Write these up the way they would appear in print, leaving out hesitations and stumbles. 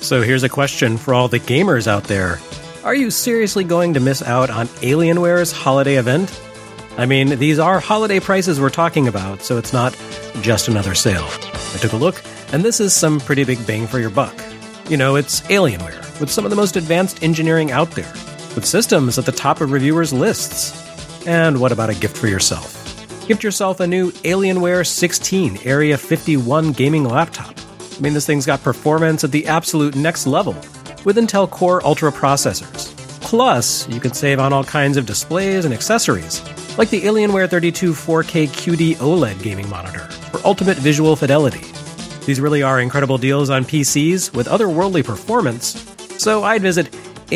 So here's a question for all the gamers out there. Are you seriously going to miss out on Alienware's holiday event? I mean, these are holiday prices we're talking about, so it's not just another sale. I took a look, and this is some pretty big bang for your buck. You know, it's Alienware, with some of the most advanced engineering out there, with systems at the top of reviewers' lists. And what about a gift for yourself? Gift yourself a new Alienware 16 Area 51 gaming laptop. I mean, this thing's got performance at the absolute next level, with Intel Core Ultra processors. Plus, you can save on all kinds of displays and accessories, like the Alienware 32 4K QD OLED gaming monitor for ultimate visual fidelity. These really are incredible deals on PCs with otherworldly performance, so I'd visit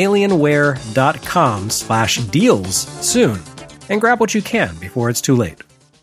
alienware.com/deals soon and grab what you can before it's too late.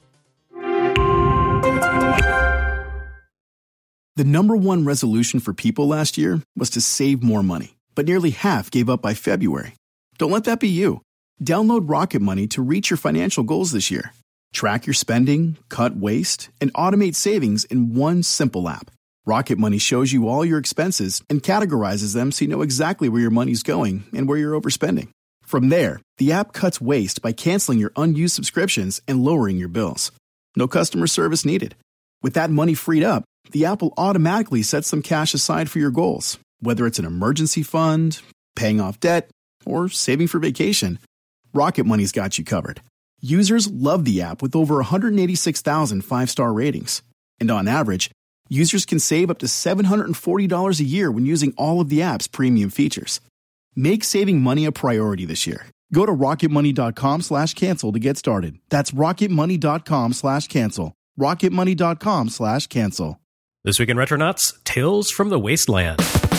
The number one resolution for people last year was to save more money, but nearly half gave up by February. Don't let that be you. Download Rocket Money to reach your financial goals this year. Track your spending, cut waste, and automate savings in one simple app. Rocket Money shows you all your expenses and categorizes them so you know exactly where your money's going and where you're overspending. From there, the app cuts waste by canceling your unused subscriptions and lowering your bills. No customer service needed. With that money freed up, the app will automatically set some cash aside for your goals, whether it's an emergency fund, paying off debt, or saving for vacation. Rocket Money's got you covered. Users love the app with over 186,000 five-star ratings. And on average, users can save up to $740 a year when using all of the app's premium features. Make saving money a priority this year. Go to rocketmoney.com/cancel to get started. That's rocketmoney.com/cancel. rocketmoney.com/cancel. This week in Retronauts, Tales from the Wasteland.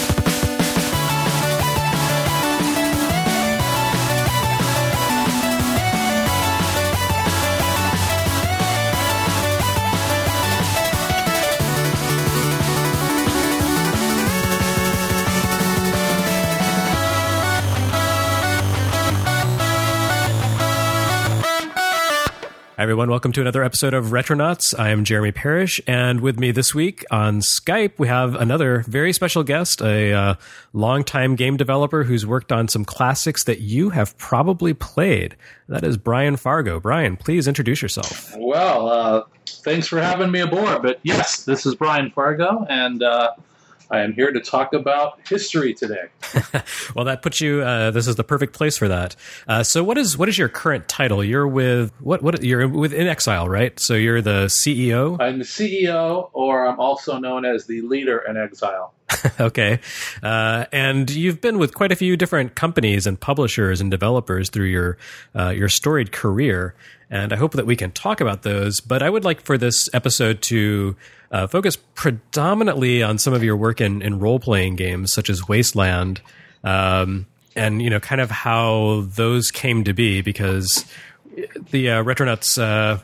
Hi everyone, welcome to another episode of Retronauts. I am Jeremy Parrish, and with me this week on Skype, we have another very special guest, a longtime game developer who's worked on some classics that you have probably played. That is Brian Fargo. Brian, please introduce yourself. Well, thanks for having me aboard, but yes, this is Brian Fargo, and I am here to talk about history today. Well, that puts you. This is the perfect place for that. So, what is your current title? You're with You're with In Exile, right? So you're the CEO. I'm the CEO, or I'm also known as the leader in exile. Okay, and you've been with quite a few different companies and publishers and developers through your storied career, and I hope that we can talk about those. But I would like for this episode to focus predominantly on some of your work in role-playing games, such as Wasteland, and kind of how those came to be, because the Retronauts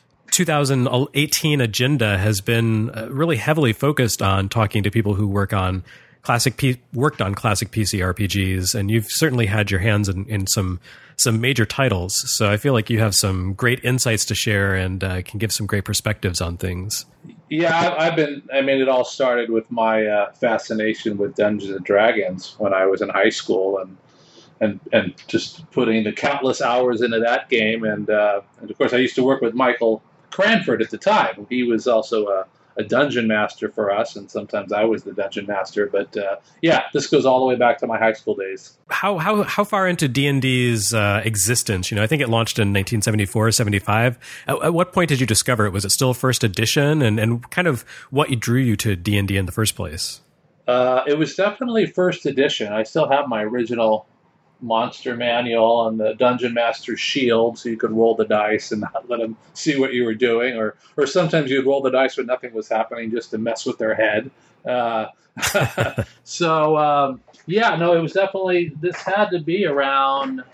2018 agenda has been really heavily focused on talking to people who worked on classic PC RPGs, and you've certainly had your hands in some major titles. So I feel like you have some great insights to share and can give some great perspectives on things. Yeah, it all started with my fascination with Dungeons and Dragons when I was in high school, and just putting the countless hours into that game. And of course, I used to work with Michael Cranford at the time. He was also a dungeon master for us, and sometimes I was the dungeon master. But this goes all the way back to my high school days. How far into D&D's existence? I think it launched in 1974, 75. At what point did you discover it? Was it still first edition? And kind of what drew you to D&D in the first place? It was definitely first edition. I still have my original monster manual and the Dungeon Master's shield, so you could roll the dice and not let them see what you were doing, or sometimes you'd roll the dice when nothing was happening just to mess with their head. It was definitely, this had to be around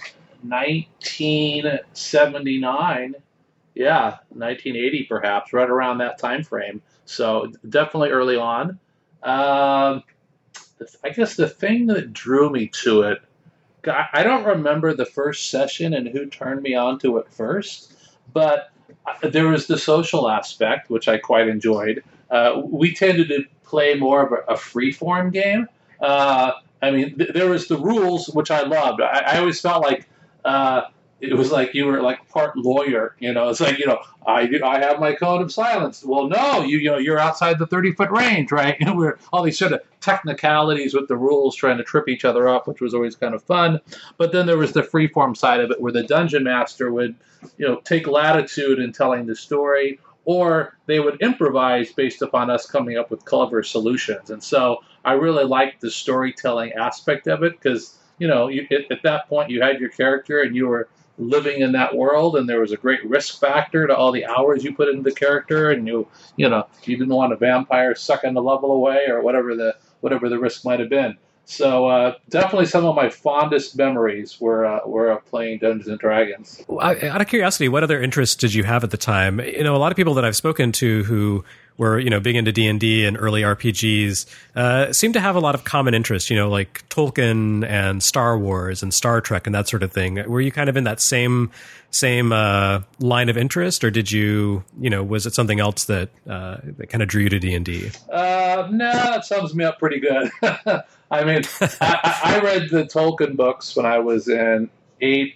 1979, 1980 perhaps, right around that time frame. So definitely early on. I guess the thing that drew me to it, I don't remember the first session and who turned me on to it first, but there was the social aspect, which I quite enjoyed. We tended to play more of a free-form game, I mean, there was the rules, which I loved. I always felt like it was like you were like part lawyer. It's like I have my code of silence. Well, no, you're outside the 30-foot range, right? We're all these sort of technicalities with the rules, trying to trip each other up, which was always kind of fun. But then there was the freeform side of it, where the dungeon master would take latitude in telling the story, or they would improvise based upon us coming up with clever solutions. And so I really liked the storytelling aspect of it, because at that point you had your character and you were living in that world, and there was a great risk factor to all the hours you put into the character, and you didn't want a vampire sucking the level away, or whatever the risk might have been. So definitely some of my fondest memories were playing Dungeons and Dragons. Out of curiosity, what other interests did you have at the time? A lot of people that I've spoken to who were big into D&D and early RPGs seem to have a lot of common interests. Like Tolkien and Star Wars and Star Trek and that sort of thing. Were you kind of in that same line of interest, or did you was it something else that kind of drew you to D&D? No, that sums me up pretty good. I mean, I read the Tolkien books when I was in 8th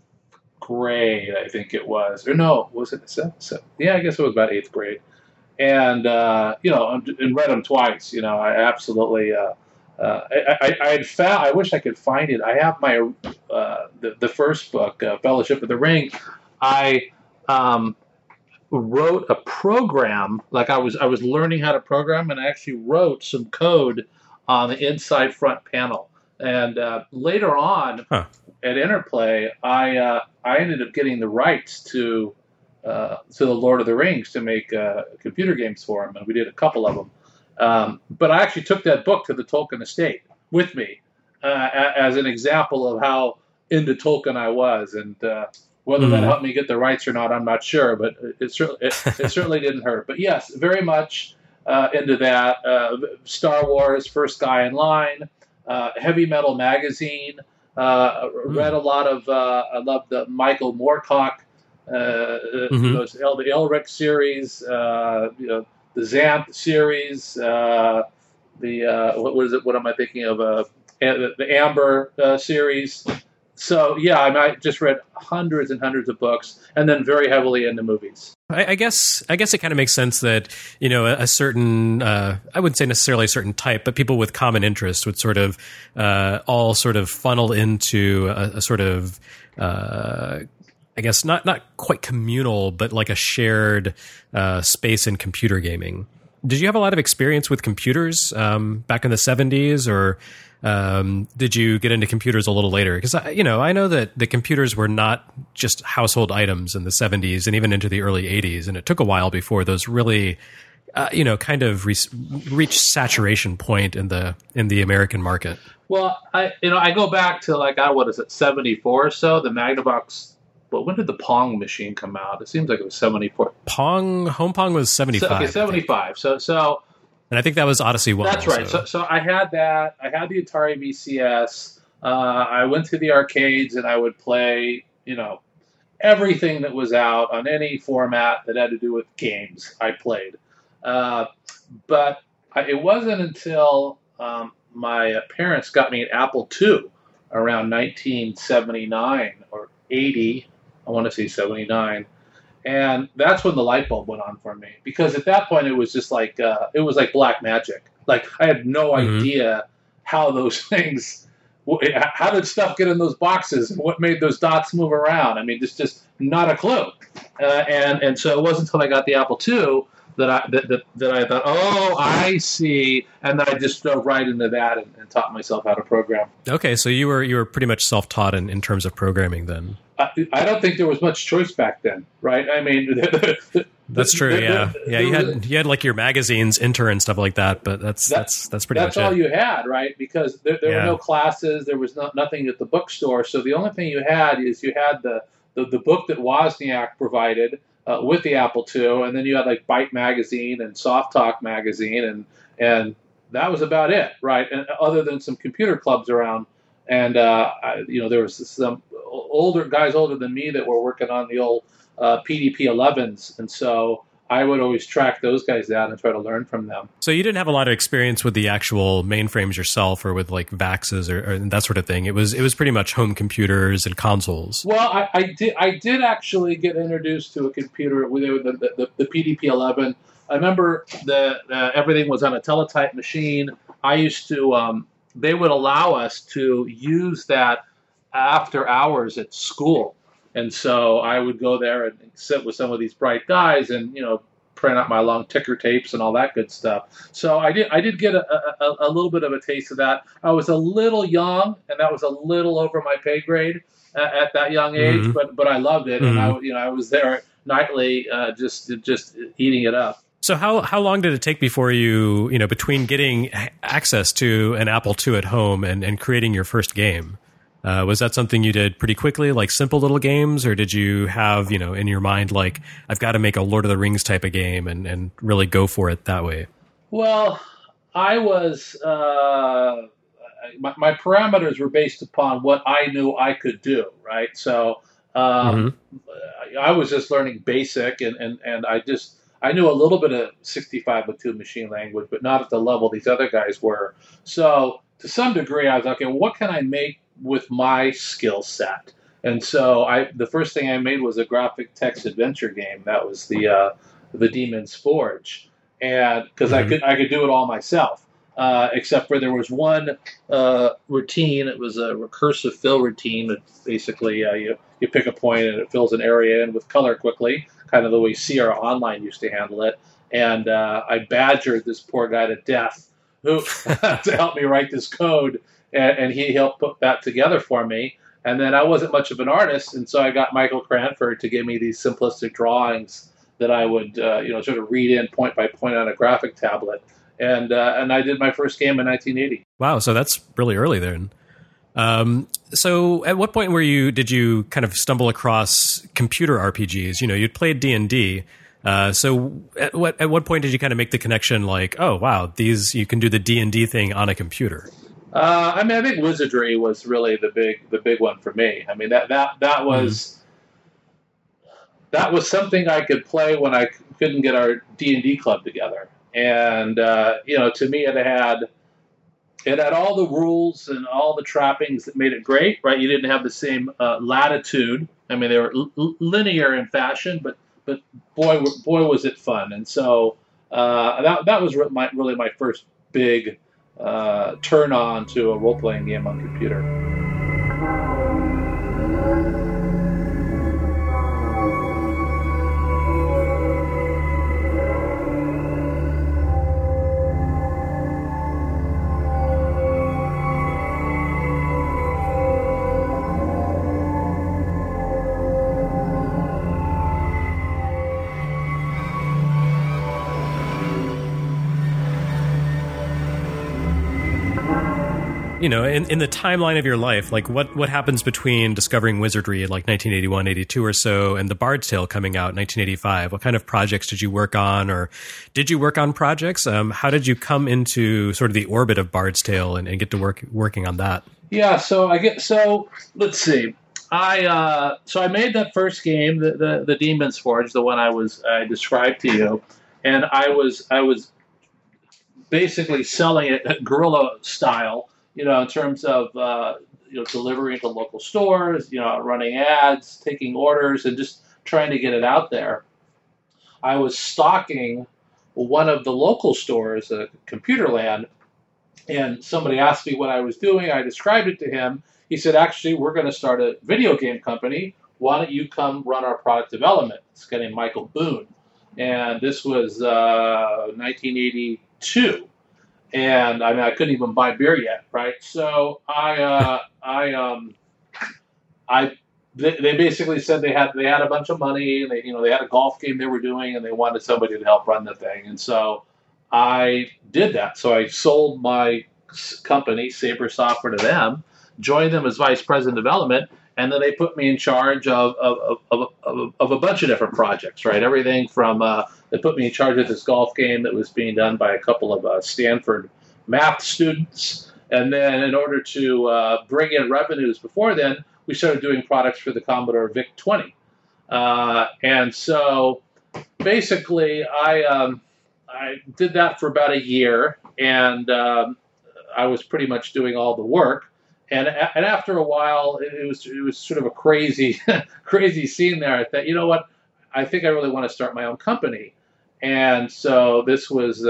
grade, I think it was. Or no, was it 7th? Yeah, I guess it was about 8th grade. And, and read them twice. I absolutely, I had found, I wish I could find it. I have my, the first book, Fellowship of the Ring. I wrote a program, like I was learning how to program, and I actually wrote some code on the inside front panel. And later on at Interplay, I ended up getting the rights to the Lord of the Rings to make computer games for them, and we did a couple of them. But I actually took that book to the Tolkien estate with me as an example of how into Tolkien I was, and whether that helped me get the rights or not, I'm not sure, but it certainly didn't hurt. But yes, very much into that. Star Wars, First Guy in Line, Heavy Metal Magazine. Read a lot of. I loved the Michael Moorcock, the Elric series, the Xanth series, what am I thinking of? The Amber series. So yeah, I just read hundreds and hundreds of books, and then very heavily into movies. I guess it kind of makes sense that a certain I wouldn't say necessarily a certain type, but people with common interests would sort of all sort of funnel into a sort of I guess not quite communal, but like a shared space in computer gaming. Did you have a lot of experience with computers back in the 70s, or did you get into computers a little later? Because I know that the computers were not just household items in the 70s and even into the early 80s, and it took a while before those really, kind of reached saturation point in the American market. Well, I go back to 74 or so, the Magnavox. But when did the Pong machine come out? It seems like it was 74. Home Pong was 75. 75. So. And I think that was Odyssey 1. That's right. So I had that. I had the Atari VCS. I went to the arcades and I would play, everything that was out on any format that had to do with games. I played, but it wasn't until my parents got me an Apple II around 1979 or 80. I want to say 79. And that's when the light bulb went on for me, because at that point it was just like it was like black magic. Like I had no idea how those things, how did stuff get in those boxes, and what made those dots move around. I mean, just not a clue. And so it wasn't until I got the Apple II that I thought, oh, I see, and then I just dove right into that and taught myself how to program. Okay, so you were pretty much self-taught in terms of programming then. I don't think there was much choice back then, right? I mean, that's true. Yeah. You had like your magazines, Enter, and stuff like that, but that's pretty much it. That's all you had, right? Because there were no classes, there was nothing at the bookstore, so the only thing you had is you had the book that Wozniak provided with the Apple II, and then you had like Byte magazine and Soft Talk magazine, and that was about it, right? And other than some computer clubs around, and there was some older than me that were working on the old PDP-11s, and so I would always track those guys down and try to learn from them. So you didn't have a lot of experience with the actual mainframes yourself, or with like VAXs or that sort of thing. It was pretty much home computers and consoles. Well, I did actually get introduced to a computer with the PDP-11. I remember everything was on a teletype machine. I used to they would allow us to use that after hours at school. And so I would go there and sit with some of these bright guys and, print out my long ticker tapes and all that good stuff. So I did get a little bit of a taste of that. I was a little young, and that was a little over my pay grade at that young age, but I loved it. And I was there nightly, just eating it up. So how long did it take before you between getting access to an Apple II at home and creating your first game? Was that something you did pretty quickly, like simple little games, or did you have, in your mind, like, I've got to make a Lord of the Rings type of game and really go for it that way? Well, I was, my parameters were based upon what I knew I could do, right? So I was just learning BASIC, and I knew a little bit of 6502 machine language, but not at the level these other guys were. So to some degree, I was like, okay, well, what can I make with my skill set? And so the first thing I made was a graphic text adventure game. That was the Demon's Forge, and because I could do it all myself, except for there was one routine. It was a recursive fill routine. It basically you pick a point and it fills an area in with color quickly, kind of the way Sierra Online used to handle it. And I badgered this poor guy to death who to help me write this code. And he helped put that together for me. And then I wasn't much of an artist, and so I got Michael Cranford to give me these simplistic drawings that I would, sort of read in point by point on a graphic tablet. And I did my first game in 1980. Wow, so that's really early then. So at what point did you kind of stumble across computer RPGs? You'd played D&D. So at what point did you kind of make the connection, like, oh wow, you can do the D&D thing on a computer? I think Wizardry was really the big one for me. I mean, that was something I could play when I couldn't get our D&D club together. And to me, it had all the rules and all the trappings that made it great. Right, you didn't have the same latitude. I mean, they were linear in fashion, but boy was it fun. And so that was really my first big turn on to a role-playing game on computer. In the timeline of your life, like what happens between discovering Wizardry at like 1981, 82 or so, and The Bard's Tale coming out in 1985? What kind of projects did you work on, or did you work on projects? How did you come into sort of the orbit of Bard's Tale and get to working on that? Yeah, so let's see. I made that first game, the Demon's Forge, the one I described to you, and I was basically selling it guerrilla style. In terms of, delivering to local stores, running ads, taking orders, and just trying to get it out there. I was stocking one of the local stores, Computerland, and somebody asked me what I was doing. I described it to him. He said, actually, we're going to start a video game company. Why don't you come run our product development? This guy named Michael Boone. And this was 1982. And I couldn't even buy beer yet, right? So they basically said they had a bunch of money, and they had a golf game they were doing, and they wanted somebody to help run the thing. And so I did that. So I sold my company, Saber Software, to them, joined them as vice president of development, and then they put me in charge of a bunch of different projects, right? Everything from they put me in charge of this golf game that was being done by a couple of Stanford math students. And then in order to bring in revenues before then, we started doing products for the Commodore VIC-20. And so basically, I did that for about a year, and I was pretty much doing all the work. And after a while, it was sort of a crazy crazy scene there. I thought, you know what? I think I really want to start my own company. And so this was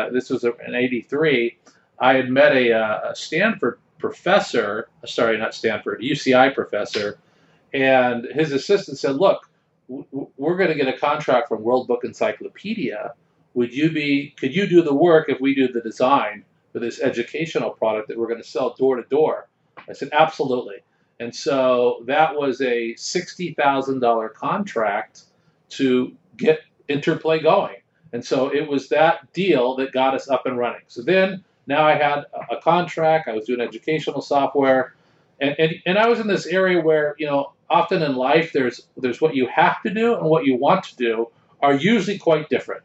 in '83. I had met a Stanford professor, sorry, not Stanford, UCI professor, and his assistant said, "Look, we're going to get a contract from World Book Encyclopedia. Could you do the work if we do the design for this educational product that we're going to sell door to door?" I said, "Absolutely." And so that was a $60,000 contract to get Interplay going. And so it was that deal that got us up and running. So then now I had a contract. I was doing educational software. And I was in this area where, often in life there's what you have to do and what you want to do are usually quite different.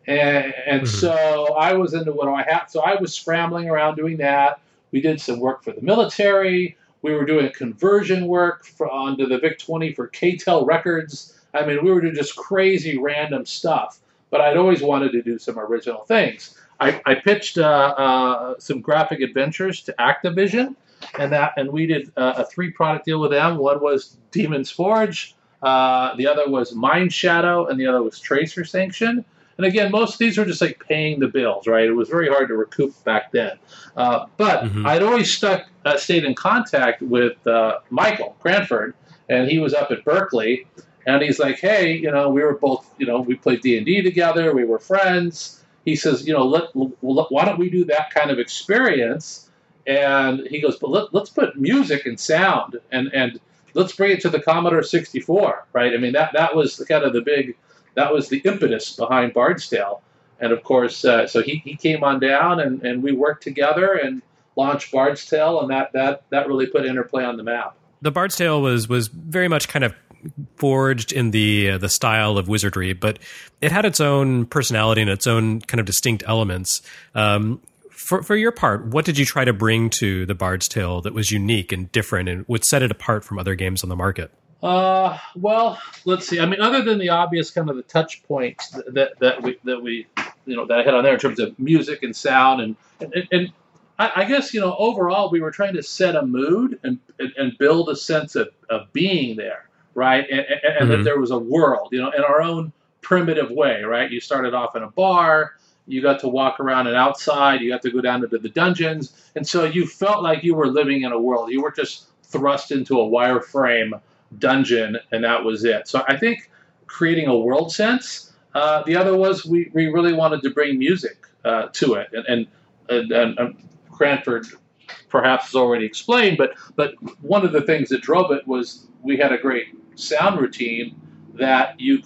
And so I was into what I had. So I was scrambling around doing that. We did some work for the military. We were doing conversion work onto the VIC-20 for K-Tel Records. I mean, we were doing just crazy random stuff. But I'd always wanted to do some original things. I pitched some graphic adventures to Activision, and we did a 3-product deal with them. One was Demon's Forge, the other was Mind Shadow, and the other was Tracer Sanction. And again, most of these were just like paying the bills, right? It was very hard to recoup back then. But I'd always stayed in contact with Michael Cranford, and he was up at Berkeley. And he's like, "Hey, we were both, we played D&D together. We were friends." He says, "Why don't we do that kind of experience?" And he goes, "But let's put music and sound and let's bring it to the Commodore 64, right?" I mean, that was kind of that was the impetus behind Bard's Tale. And of course, so he came on down and we worked together and launched Bard's Tale, and that really put Interplay on the map. The Bard's Tale was very much kind of forged in the style of wizardry, but it had its own personality and its own kind of distinct elements. For your part, what did you try to bring to the Bard's Tale that was unique and different and would set it apart from other games on the market? Well, let's see. I mean, other than the obvious kind of the touch points that we that I hit on there in terms of music and sound and I guess overall we were trying to set a mood and build a sense of being there, right? And that there was a world, in our own primitive way, right? You started off in a bar, you got to walk around and outside, you got to go down into the dungeons, and so you felt like you were living in a world. You were just thrust into a wireframe dungeon, and that was it. So I think creating a world sense. The other was we really wanted to bring music to it, and Cranford perhaps has already explained, but one of the things that drove it was we had a great sound routine that you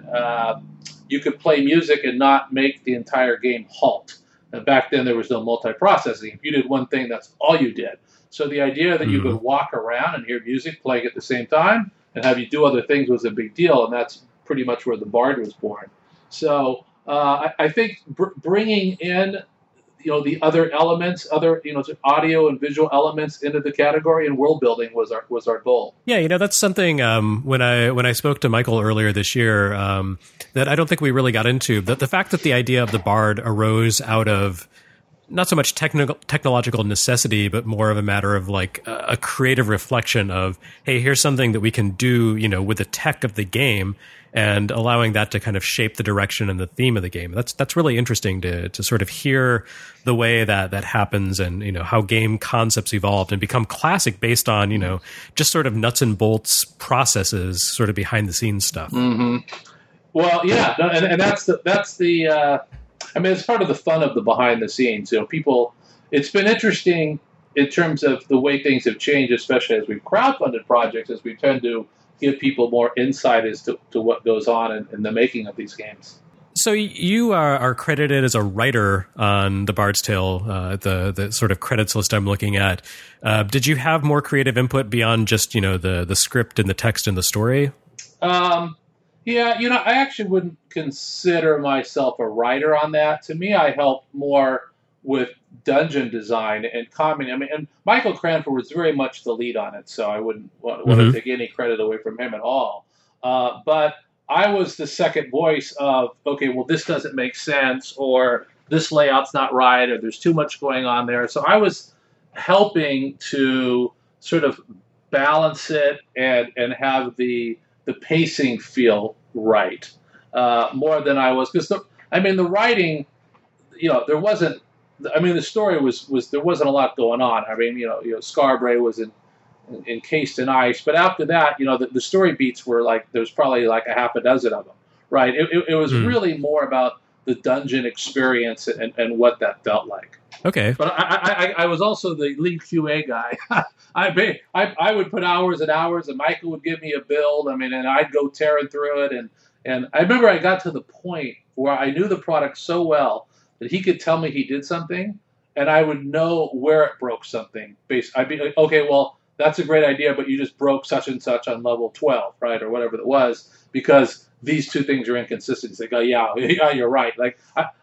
could play music and not make the entire game halt. And back then there was no multiprocessing. If you did one thing, that's all you did. So the idea that you could walk around and hear music playing at the same time and have you do other things was a big deal, and that's pretty much where the Bard was born. So I think bringing in the other elements, audio and visual elements into the category and world building was our goal. Yeah, that's something when I spoke to Michael earlier this year that I don't think we really got into. But the fact that the idea of the Bard arose out of not so much technological necessity, but more of a matter of like a creative reflection of, hey, here's something that we can do, with the tech of the game, and allowing that to kind of shape the direction and the theme of the game. That's really interesting to sort of hear the way that happens, and how game concepts evolved and become classic based on just sort of nuts and bolts processes, sort of behind the scenes stuff. Mm-hmm. Well, yeah, and that's the. I mean, it's part of the fun of the behind the scenes. People. It's been interesting in terms of the way things have changed, especially as we've crowdfunded projects, as we tend to give people more insight as to what goes on in the making of these games. So you are credited as a writer on the Bard's Tale, the sort of credits list I'm looking at. Did you have more creative input beyond just the script and the text and the story? Yeah, I actually wouldn't consider myself a writer on that. To me, I help more with dungeon design and commenting. I mean, and Michael Cranford was very much the lead on it, so I wouldn't want to take any credit away from him at all. But I was the second voice of, okay, well, this doesn't make sense, or this layout's not right, or there's too much going on there. So I was helping to sort of balance it and have the pacing feel right, more than I was, because the writing, there wasn't. The story was there wasn't a lot going on. Scarborough was encased in ice, but after that, the story beats were like there's probably like a half a dozen of them, right? It was really more about the dungeon experience and what that felt like. Okay. But I was also the lead QA guy. I would put hours and hours, and Michael would give me a build. And I'd go tearing through it. And I remember I got to the point where I knew the product so well that he could tell me he did something, and I would know where it broke something. I'd be like, okay, well, that's a great idea, but you just broke such and such on level 12, right, or whatever it was, because these two things are inconsistent. It's like, oh, yeah, you're right. Like,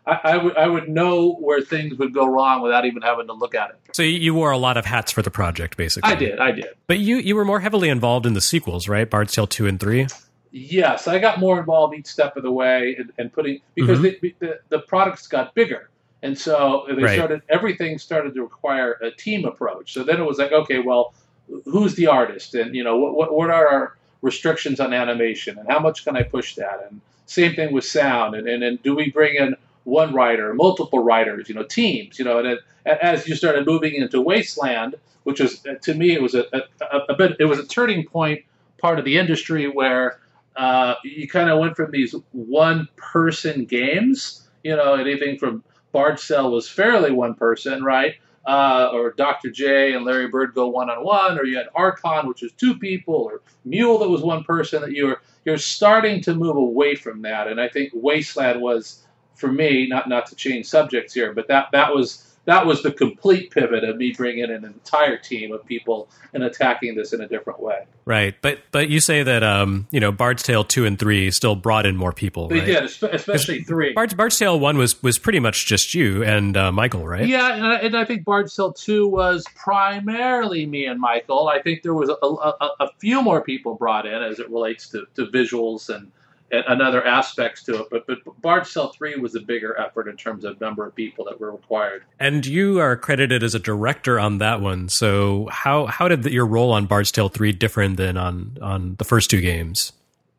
I would know where things would go wrong without even having to look at it. So you wore a lot of hats for the project, basically. I did. But you were more heavily involved in the sequels, right? Bard's Tale 2 and 3? Yes, I got more involved each step of the way and putting, because the products got bigger. And so everything started to require a team approach. So then it was like, okay, well, who's the artist? And, what are our restrictions on animation? And how much can I push that? And same thing with sound. And do we bring in one writer, multiple writers, teams, and as you started moving into Wasteland, which was, to me, it was it was a turning point part of the industry where you kind of went from these one-person games, anything from Bard's Tale was fairly one person, right? Or Dr. J and Larry Bird go one-on-one, or you had Archon, which was two people, or Mule that was one person. That you're starting to move away from that, and I think Wasteland was, for me, not to change subjects here, but that was the complete pivot of me bringing in an entire team of people and attacking this in a different way. Right, but you say that Bard's Tale 2 and 3 still brought in more people. They right? did, especially 3. Bard's Tale 1 was pretty much just you and Michael, right? Yeah, and I think Bard's Tale 2 was primarily me and Michael. I think there was a few more people brought in as it relates to visuals and other aspects to it, but Bard's Tale 3 was a bigger effort in terms of number of people that were required. And you are credited as a director on that one. So how did your role on Bard's Tale 3 differ than on the first two games?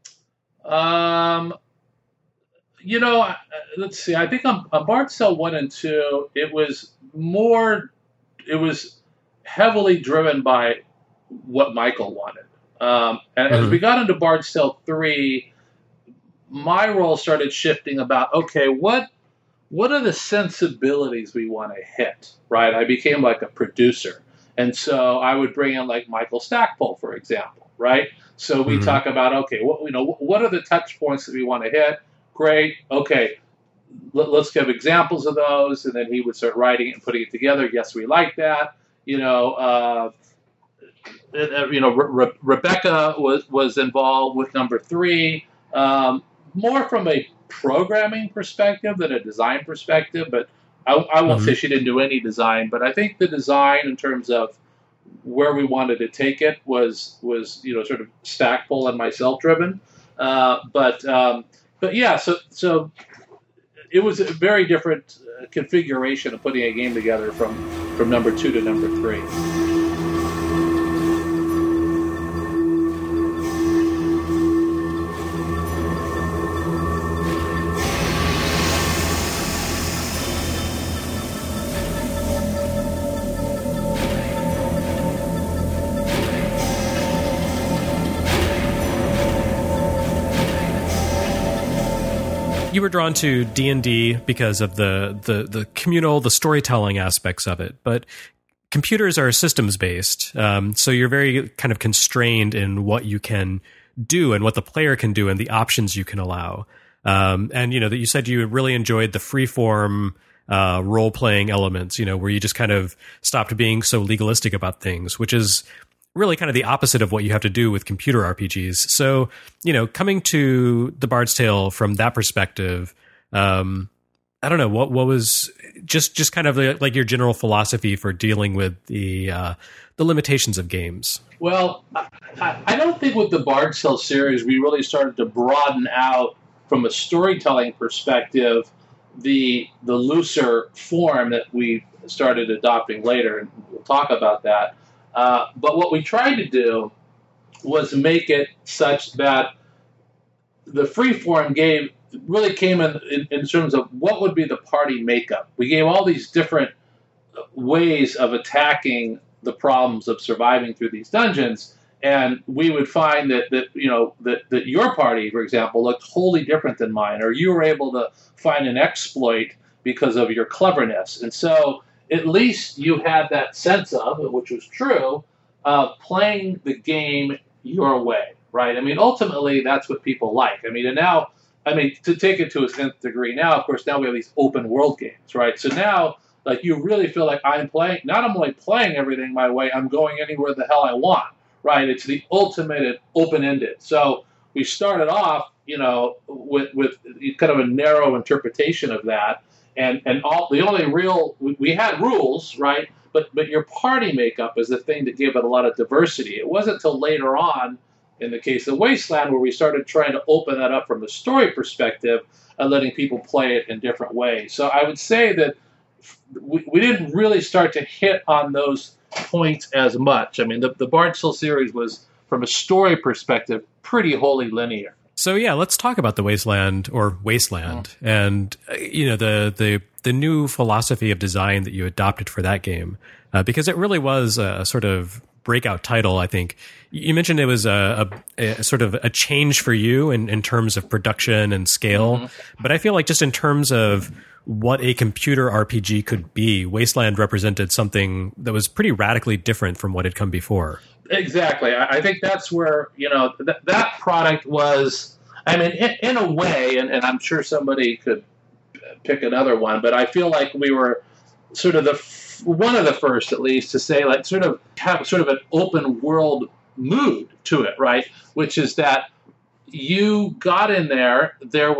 Let's see. I think on Bard's Tale 1 and 2, it was heavily driven by what Michael wanted. And as we got into Bard's Tale 3, my role started shifting about, okay, what are the sensibilities we want to hit, right? I became like a producer. And so I would bring in like Michael Stackpole, for example, right? So we talk about, okay, what are the touch points that we want to hit? Great. Okay, let's give examples of those. And then he would start writing it and putting it together. Yes, we like that. Rebecca was involved with number 3. More from a programming perspective than a design perspective, but I won't say she didn't do any design, but I think the design in terms of where we wanted to take it was sort of Stackpole and myself driven. But yeah, so it was a very different configuration of putting a game together from number 2 to number 3. You were drawn to D&D because of the communal, the storytelling aspects of it, but computers are systems based, so you're very kind of constrained in what you can do and what the player can do and the options you can allow. And that you said you really enjoyed the freeform role playing elements, where you just kind of stopped being so legalistic about things, which is really kind of the opposite of what you have to do with computer RPGs. So, coming to the Bard's Tale from that perspective, I don't know, what was just kind of like your general philosophy for dealing with the limitations of games? Well, I don't think with the Bard's Tale series we really started to broaden out from a storytelling perspective the looser form that we started adopting later, and we'll talk about that. But what we tried to do was make it such that the freeform game really came in terms of what would be the party makeup. We gave all these different ways of attacking the problems of surviving through these dungeons, and we would find that your party, for example, looked wholly different than mine, or you were able to find an exploit because of your cleverness. And so at least you had that sense of, which was true, of playing the game your way, right? I mean, ultimately, that's what people like. To take it to its nth degree now, of course, now we have these open world games, right? So now, like, you really feel like I'm only playing everything my way, I'm going anywhere the hell I want, right? It's the ultimate open-ended. So we started off, with kind of a narrow interpretation of that, and all the only real we had rules, right? But your party makeup is the thing that gave it a lot of diversity. It wasn't until later on, in the case of Wasteland, where we started trying to open that up from a story perspective and letting people play it in different ways. So I would say that we didn't really start to hit on those points as much. I mean, the Bard's Tale series was, from a story perspective, pretty wholly linear. So yeah, let's talk about the Wasteland and the new philosophy of design that you adopted for that game, because it really was a sort of breakout title. I think you mentioned it was a sort of a change for you in terms of production and scale, but I feel like just in terms of what a computer RPG could be, Wasteland represented something that was pretty radically different from what had come before. Exactly. I think that's where, that product was, in a way, and I'm sure somebody could pick another one, but I feel like we were sort of one of the first, at least, to say, like, sort of have sort of an open world mood to it, right? Which is that you got in there,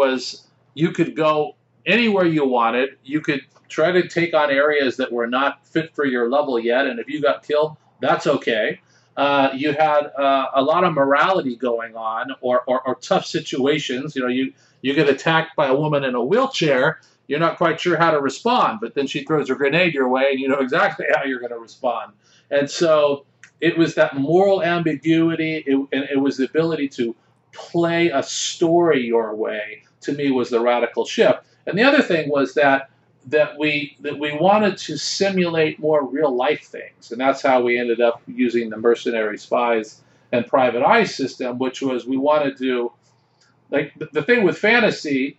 you could go anywhere you wanted, you could try to take on areas that were not fit for your level yet, and if you got killed, that's okay. You had a lot of morality going on, or tough situations. You get attacked by a woman in a wheelchair, you're not quite sure how to respond, but then she throws a grenade your way, and you know exactly how you're going to respond. And so it was that moral ambiguity, and it was the ability to play a story your way, to me, was the radical shift. And the other thing was that we wanted to simulate more real life things, and that's how we ended up using the Mercenary Spies and Private Eye system, which was, we wanted to, like, the thing with fantasy,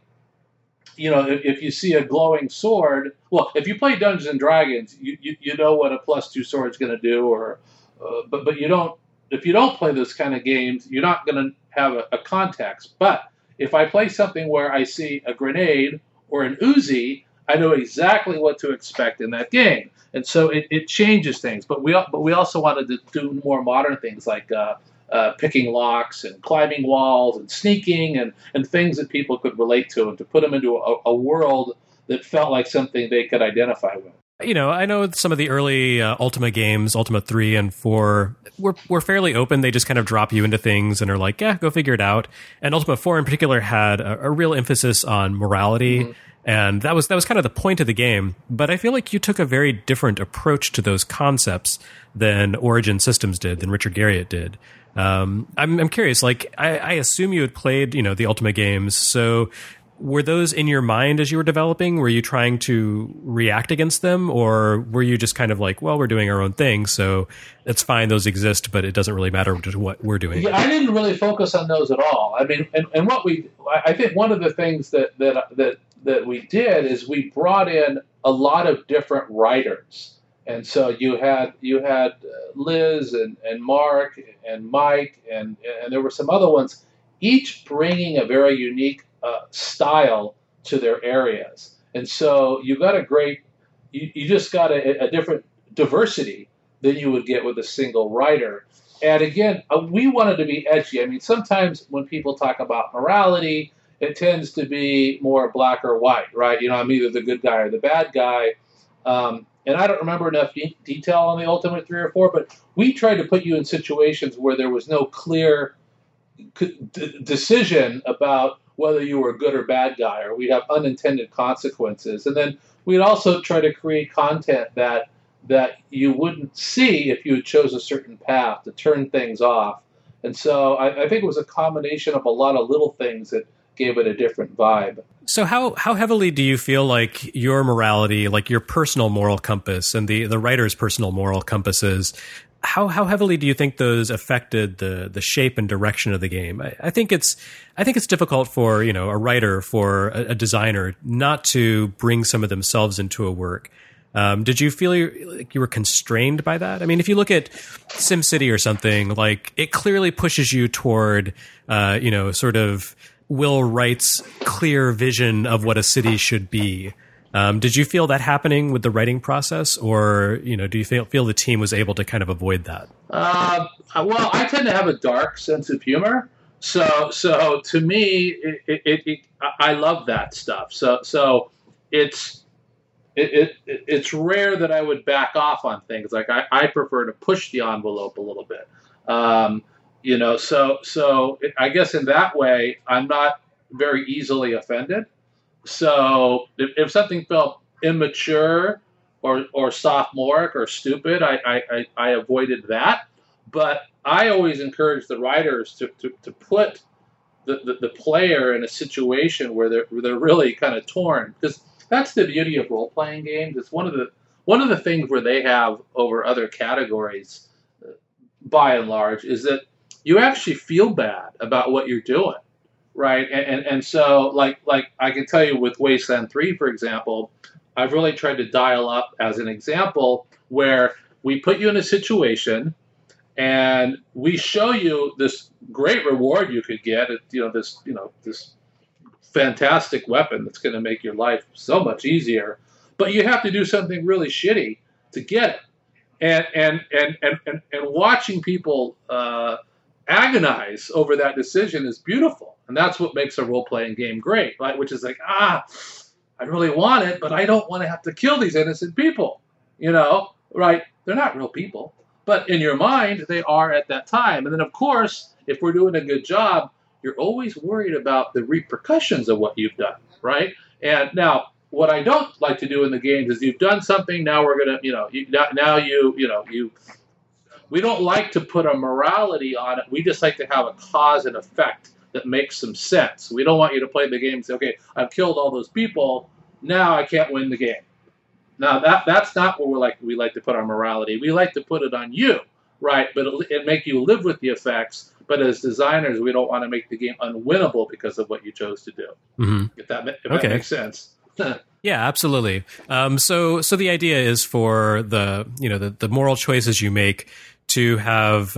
if you see a glowing sword, well, if you play Dungeons and Dragons, you know what a +2 sword is going to do, but you don't. If you don't play those kind of games, you're not going to have a context. But if I play something where I see a grenade or an Uzi, I know exactly what to expect in that game, and so it changes things. But we also wanted to do more modern things like picking locks and climbing walls and sneaking and things that people could relate to, and to put them into a world that felt like something they could identify with. I know some of the early Ultima games, Ultima 3 and 4, were fairly open. They just kind of drop you into things and are like, yeah, go figure it out. And Ultima 4 in particular had a real emphasis on morality. Mm-hmm. And that was kind of the point of the game. But I feel like you took a very different approach to those concepts than Origin Systems did, than Richard Garriott did. I'm curious, like, I assume you had played, the Ultima games. So were those in your mind as you were developing? Were you trying to react against them? Or were you just kind of like, well, we're doing our own thing, so it's fine, those exist, but it doesn't really matter what we're doing? Yeah, I didn't really focus on those at all. I mean, and I think one of the things that we did is we brought in a lot of different writers. And so you had Liz and Mark and Mike and there were some other ones, each bringing a very unique style to their areas. And so you got you just got a different diversity than you would get with a single writer. And again, we wanted to be edgy. I mean, sometimes when people talk about morality it tends to be more black or white, right? I'm either the good guy or the bad guy. And I don't remember enough detail on the Ultimate 3 or 4, but we tried to put you in situations where there was no clear decision about whether you were a good or bad guy, or we'd have unintended consequences. And then we'd also try to create content that you wouldn't see if you had chose a certain path to turn things off. And so I think it was a combination of a lot of little things that gave it a different vibe. So how heavily do you feel like your morality, like your personal moral compass and the writer's personal moral compasses, how heavily do you think those affected the shape and direction of the game? I think it's difficult for, a writer, for a designer, not to bring some of themselves into a work. Did you feel like you were constrained by that? I mean, if you look at SimCity or something, like it clearly pushes you toward, sort of Will Wright's clear vision of what a city should be. Did you feel that happening with the writing process, or do you feel the team was able to kind of avoid that? Well, I tend to have a dark sense of humor, so to me, I love that stuff. So it's rare that I would back off on things. Like I prefer to push the envelope a little bit. So I guess in that way, I'm not very easily offended. So if something felt immature or sophomoric or stupid, I avoided that. But I always encourage the writers to put the player in a situation where they're really kind of torn, because that's the beauty of role-playing games. It's one of the things where they have over other categories, by and large, is that you actually feel bad about what you're doing, right? And so, like I can tell you with Wasteland 3, for example, I've really tried to dial up as an example where we put you in a situation and we show you this great reward you could get, this fantastic weapon that's going to make your life so much easier, but you have to do something really shitty to get it. And watching people agonize over that decision is beautiful, and that's what makes a role-playing game great, right? Which is like, I really want it, but I don't want to have to kill these innocent people, right? They're not real people, but in your mind, they are at that time. And then, of course, if we're doing a good job, you're always worried about the repercussions of what you've done, right? And now, what I don't like to do in the games is you've done something, now we're going to, we don't like to put a morality on it. We just like to have a cause and effect that makes some sense. We don't want you to play the game and say, okay, I've killed all those people, now I can't win the game. Now, that's not what we like to put our morality. We like to put it on you, right? But it make you live with the effects. But as designers, we don't want to make the game unwinnable because of what you chose to do. Mm-hmm. If that makes sense. Yeah, absolutely. So the idea is for the moral choices you make to have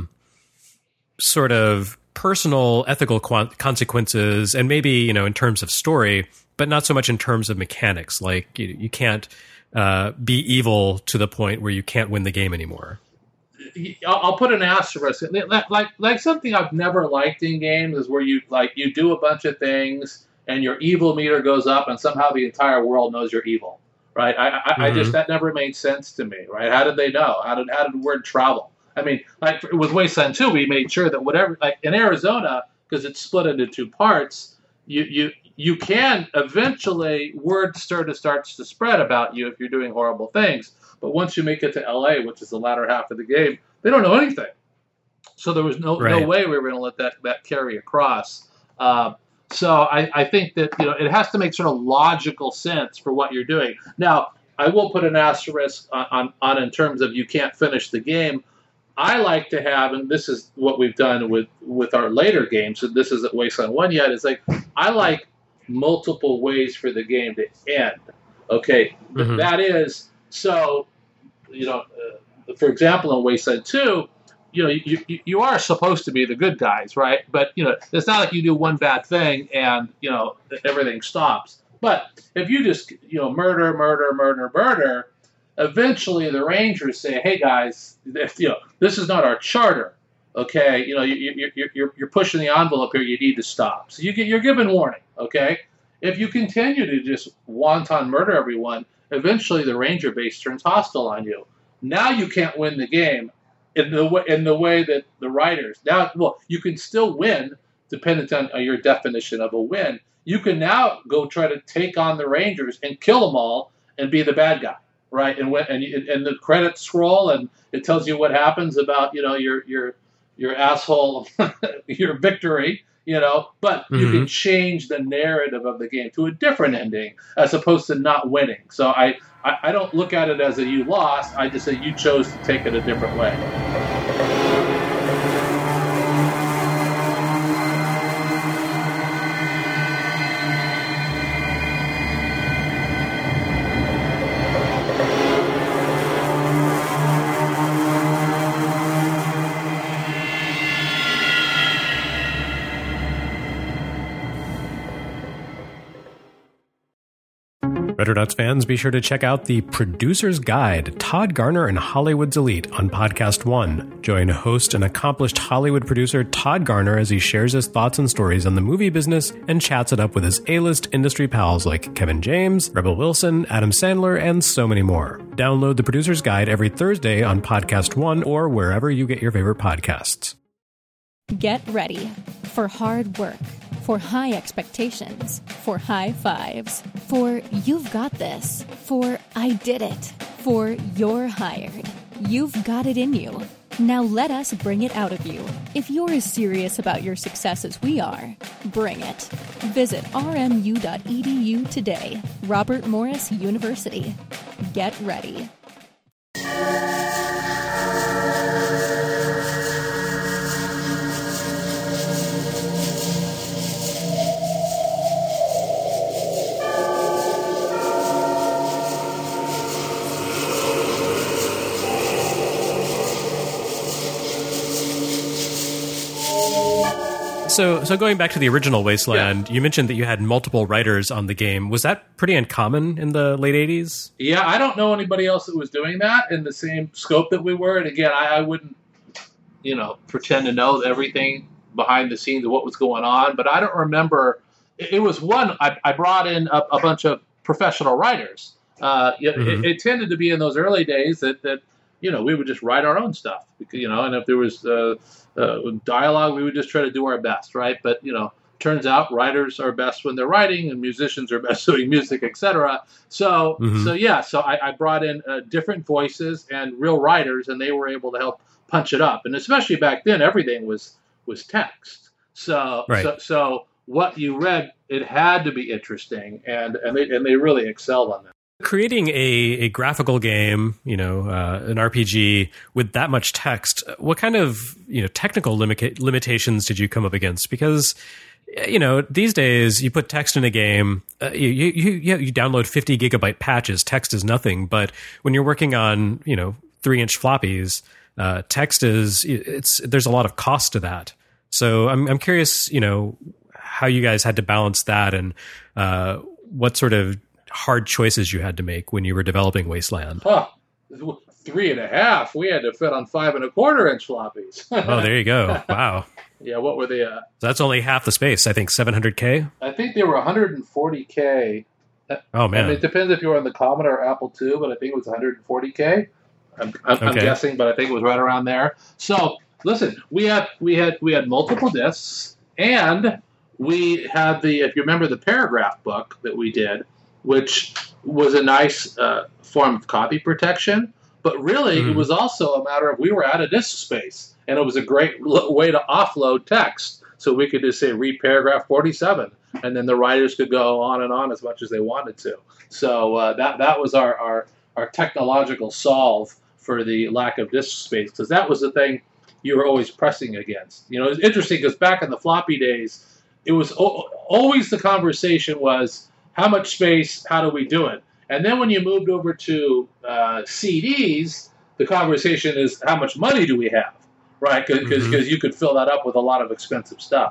sort of personal ethical consequences, and maybe in terms of story, but not so much in terms of mechanics. Like you can't be evil to the point where you can't win the game anymore. I'll put an asterisk. Like something I've never liked in games is where you do a bunch of things and your evil meter goes up, and somehow the entire world knows you're evil, right? I just, that never made sense to me, right? How did they know? How did word travel? I mean, like with Wasteland 2, we made sure that whatever, like in Arizona, because it's split into two parts, you can eventually word starts to spread about you if you're doing horrible things. But once you make it to LA, which is the latter half of the game, they don't know anything. So there was no way we were going to let that carry across. So I think that it has to make sort of logical sense for what you're doing. Now, I will put an asterisk on in terms of you can't finish the game. I like to have, and this is what we've done with our later games, so this isn't Wasteland 1 yet, is like I like multiple ways for the game to end. Okay, that is, so, for example, in Wasteland 2, you are supposed to be the good guys, right? But, it's not like you do one bad thing and, everything stops. But if you just, murder, eventually the Rangers say, hey, guys, this is not our charter. okay, you're pushing the envelope here. You need to stop. So you're given warning. Okay, if you continue to just wanton murder everyone, eventually the ranger base turns hostile on you. Now you can't win the game in the way that the writers now. Well, you can still win, dependent on your definition of a win. You can now go try to take on the Rangers and kill them all and be the bad guy, right? And the credits roll and it tells you what happens about your asshole your victory, but you can change the narrative of the game to a different ending as opposed to not winning. So I don't look at it as a you lost. I just say you chose to take it a different way. Retronauts fans, be sure to check out the Producer's Guide, Todd Garner and Hollywood's Elite on Podcast One. Join host and accomplished Hollywood producer Todd Garner as he shares his thoughts and stories on the movie business and chats it up with his A-list industry pals like Kevin James, Rebel Wilson, Adam Sandler, and so many more. Download the Producer's Guide every Thursday on Podcast One or wherever you get your favorite podcasts. Get ready for hard work, for high expectations, for high fives, for you've got this, for I did it, for you're hired. You've got it in you. Now let us bring it out of you. If you're as serious about your success as we are, bring it. Visit rmu.edu today. Robert Morris University. Get ready. So going back to the original Wasteland, You mentioned that you had multiple writers on the game. Was that pretty uncommon in the late 80s? Yeah, I don't know anybody else that was doing that in the same scope that we were. And again, I wouldn't, pretend to know everything behind the scenes of what was going on. But I don't remember. It was one, I brought in a bunch of professional writers. It tended to be in those early days that we would just write our own stuff, and if there was dialogue, we would just try to do our best, right? But, turns out writers are best when they're writing and musicians are best doing music, etc. So I brought in different voices and real writers, and they were able to help punch it up. And especially back then, everything was text. So what you read, it had to be interesting, and they really excelled on that. Creating a graphical game, an RPG with that much text, what kind of technical limitations did you come up against? Because these days you put text in a game, you download 50 gigabyte patches. Text is nothing, but when you're working on 3-inch floppies, text there's a lot of cost to that. So I'm curious, how you guys had to balance that and what sort of hard choices you had to make when you were developing Wasteland. 3.5. We had to fit on 5 1/4-inch floppies. Oh, there you go. Wow. Yeah, what were they? That's only half the space. I think 700K. I think they were 140K. Oh man, it depends if you were on the Commodore or Apple II, but I think it was 140K. I'm guessing, but I think it was right around there. So listen, we had multiple discs, and we had if you remember the Paragraph book that we did, which was a nice form of copy protection. But really, it was also a matter of we were out of disk space, and it was a great way to offload text. So we could just say, read paragraph 47, and then the writers could go on and on as much as they wanted to. So that was our technological solve for the lack of disk space, because that was the thing you were always pressing against. It was interesting because back in the floppy days, it was always the conversation was, how much space, how do we do it? And then when you moved over to CDs, the conversation is, how much money do we have, right? Because you could fill that up with a lot of expensive stuff.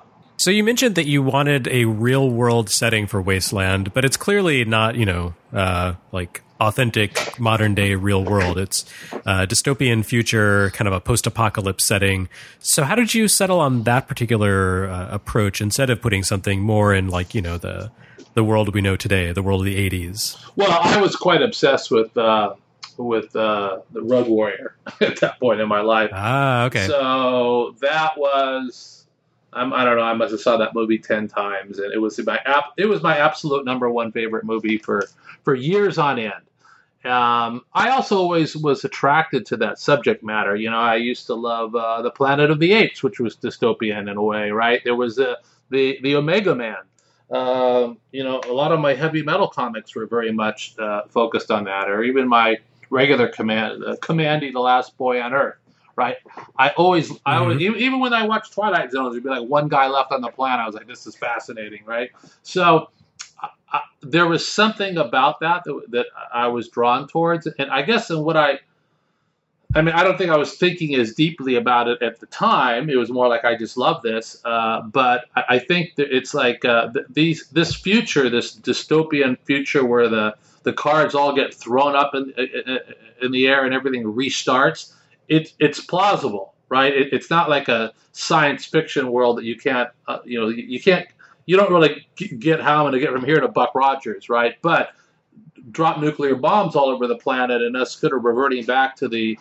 So you mentioned that you wanted a real world setting for Wasteland, but it's clearly not, like authentic modern day real world. It's a dystopian future, kind of a post-apocalypse setting. So how did you settle on that particular approach instead of putting something more in like, the world we know today, the world of the 80s? Well, I was quite obsessed with the Road Warrior at that point in my life. Ah, okay. So that was, I don't know, I must have saw that movie 10 times, and it was my absolute number one favorite movie for years on end. I also always was attracted to that subject matter. I used to love the Planet of the Apes, which was dystopian in a way, right? There was the Omega Man. A lot of my heavy metal comics were very much focused on that, or even my regular Commandy, the Last Boy on Earth, right? I always, even when I watched Twilight Zone, there'd be like one guy left on the planet. I was like, this is fascinating, right? So there was something about that I was drawn towards, and I guess in what I don't think I was thinking as deeply about it at the time. It was more like I just love this. But I think that it's like this future, this dystopian future where the cards all get thrown up in the air and everything restarts. It's plausible, right? It's not like a science fiction world that you can't, you don't really get how I'm going to get from here to Buck Rogers, right? But drop nuclear bombs all over the planet and us sort of reverting back to the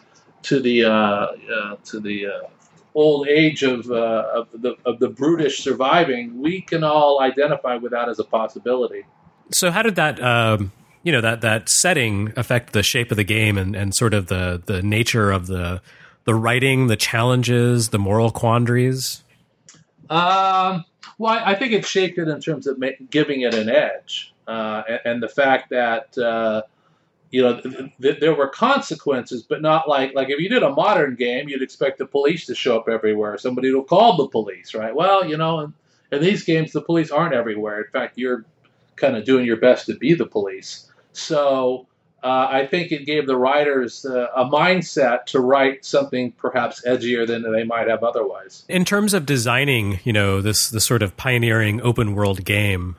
old age of the brutish surviving, we can all identify with that as a possibility. So how did that that setting affect the shape of the game and sort of the nature of the writing, the challenges, the moral quandaries? Well, I think it shaped it in terms of giving it an edge, and the fact that there were consequences, but not like if you did a modern game, you'd expect the police to show up everywhere. Somebody will call the police, right? Well, in these games, the police aren't everywhere. In fact, you're kind of doing your best to be the police. So I think it gave the writers a mindset to write something perhaps edgier than they might have otherwise. In terms of designing, this sort of pioneering open world game,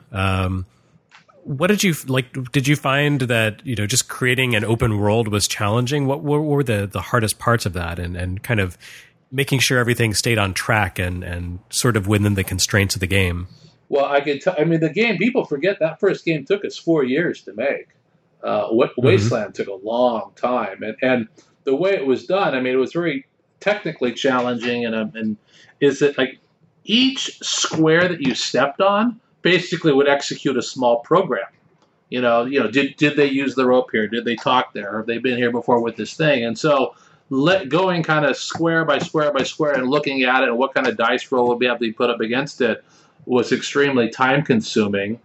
what did you like? Did you find that just creating an open world was challenging? What were the hardest parts of that, and kind of making sure everything stayed on track and sort of within the constraints of the game? Well, I could tell. The game, people forget that first game took us 4 years to make. Wasteland took a long time, and the way it was done, it was very technically challenging, and is that like each square that you stepped on basically would execute a small program. Did they use the rope here? Did they talk there? Have they been here before with this thing? And so going kind of square by square by square and looking at it and what kind of dice roll would be able to be put up against it was extremely time consuming.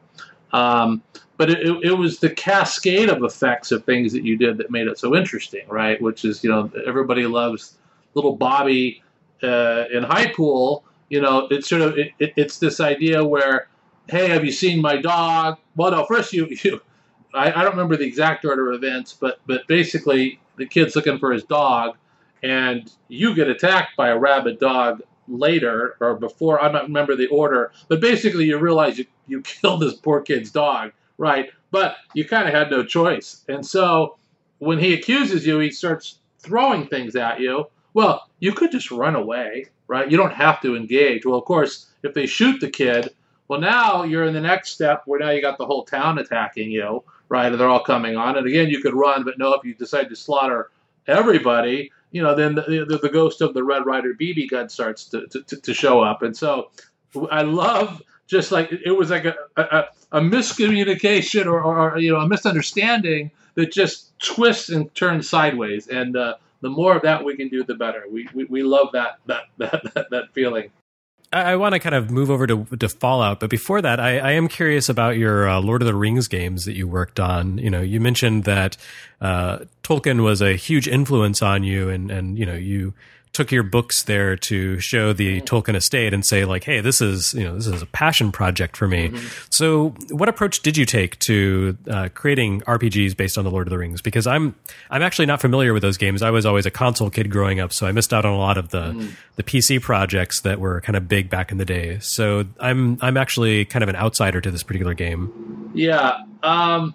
But it was the cascade of effects of things that you did that made it so interesting, right? Which is, everybody loves little Bobby in High Pool. It's sort of it's this idea where, hey, have you seen my dog? Well, no, first I don't remember the exact order of events, but basically the kid's looking for his dog, and you get attacked by a rabid dog later or before. I don't remember the order, but basically you realize you killed this poor kid's dog, right? But you kind of had no choice. And so when he accuses you, he starts throwing things at you. Well, you could just run away, right? You don't have to engage. Well, of course, if they shoot the kid, well, now you're in the next step where now you got the whole town attacking you, right? And they're all coming on. And again, you could run, but no, if you decide to slaughter everybody, then the ghost of the Red Ryder BB gun starts to show up. And so I love just like it was like a miscommunication or a misunderstanding that just twists and turns sideways. And the more of that we can do, the better. We love that feeling. I want to kind of move over to Fallout, but before that, I am curious about your Lord of the Rings games that you worked on. You mentioned that Tolkien was a huge influence on you, and you took your books there to show the Tolkien estate and say like, hey, this is a passion project for me. So what approach did you take to creating RPGs based on the Lord of the Rings? Because I'm actually not familiar with those games. I was always a console kid growing up, so I missed out on a lot of the PC projects that were kind of big back in the day. So I'm actually kind of an outsider to this particular game. Yeah. And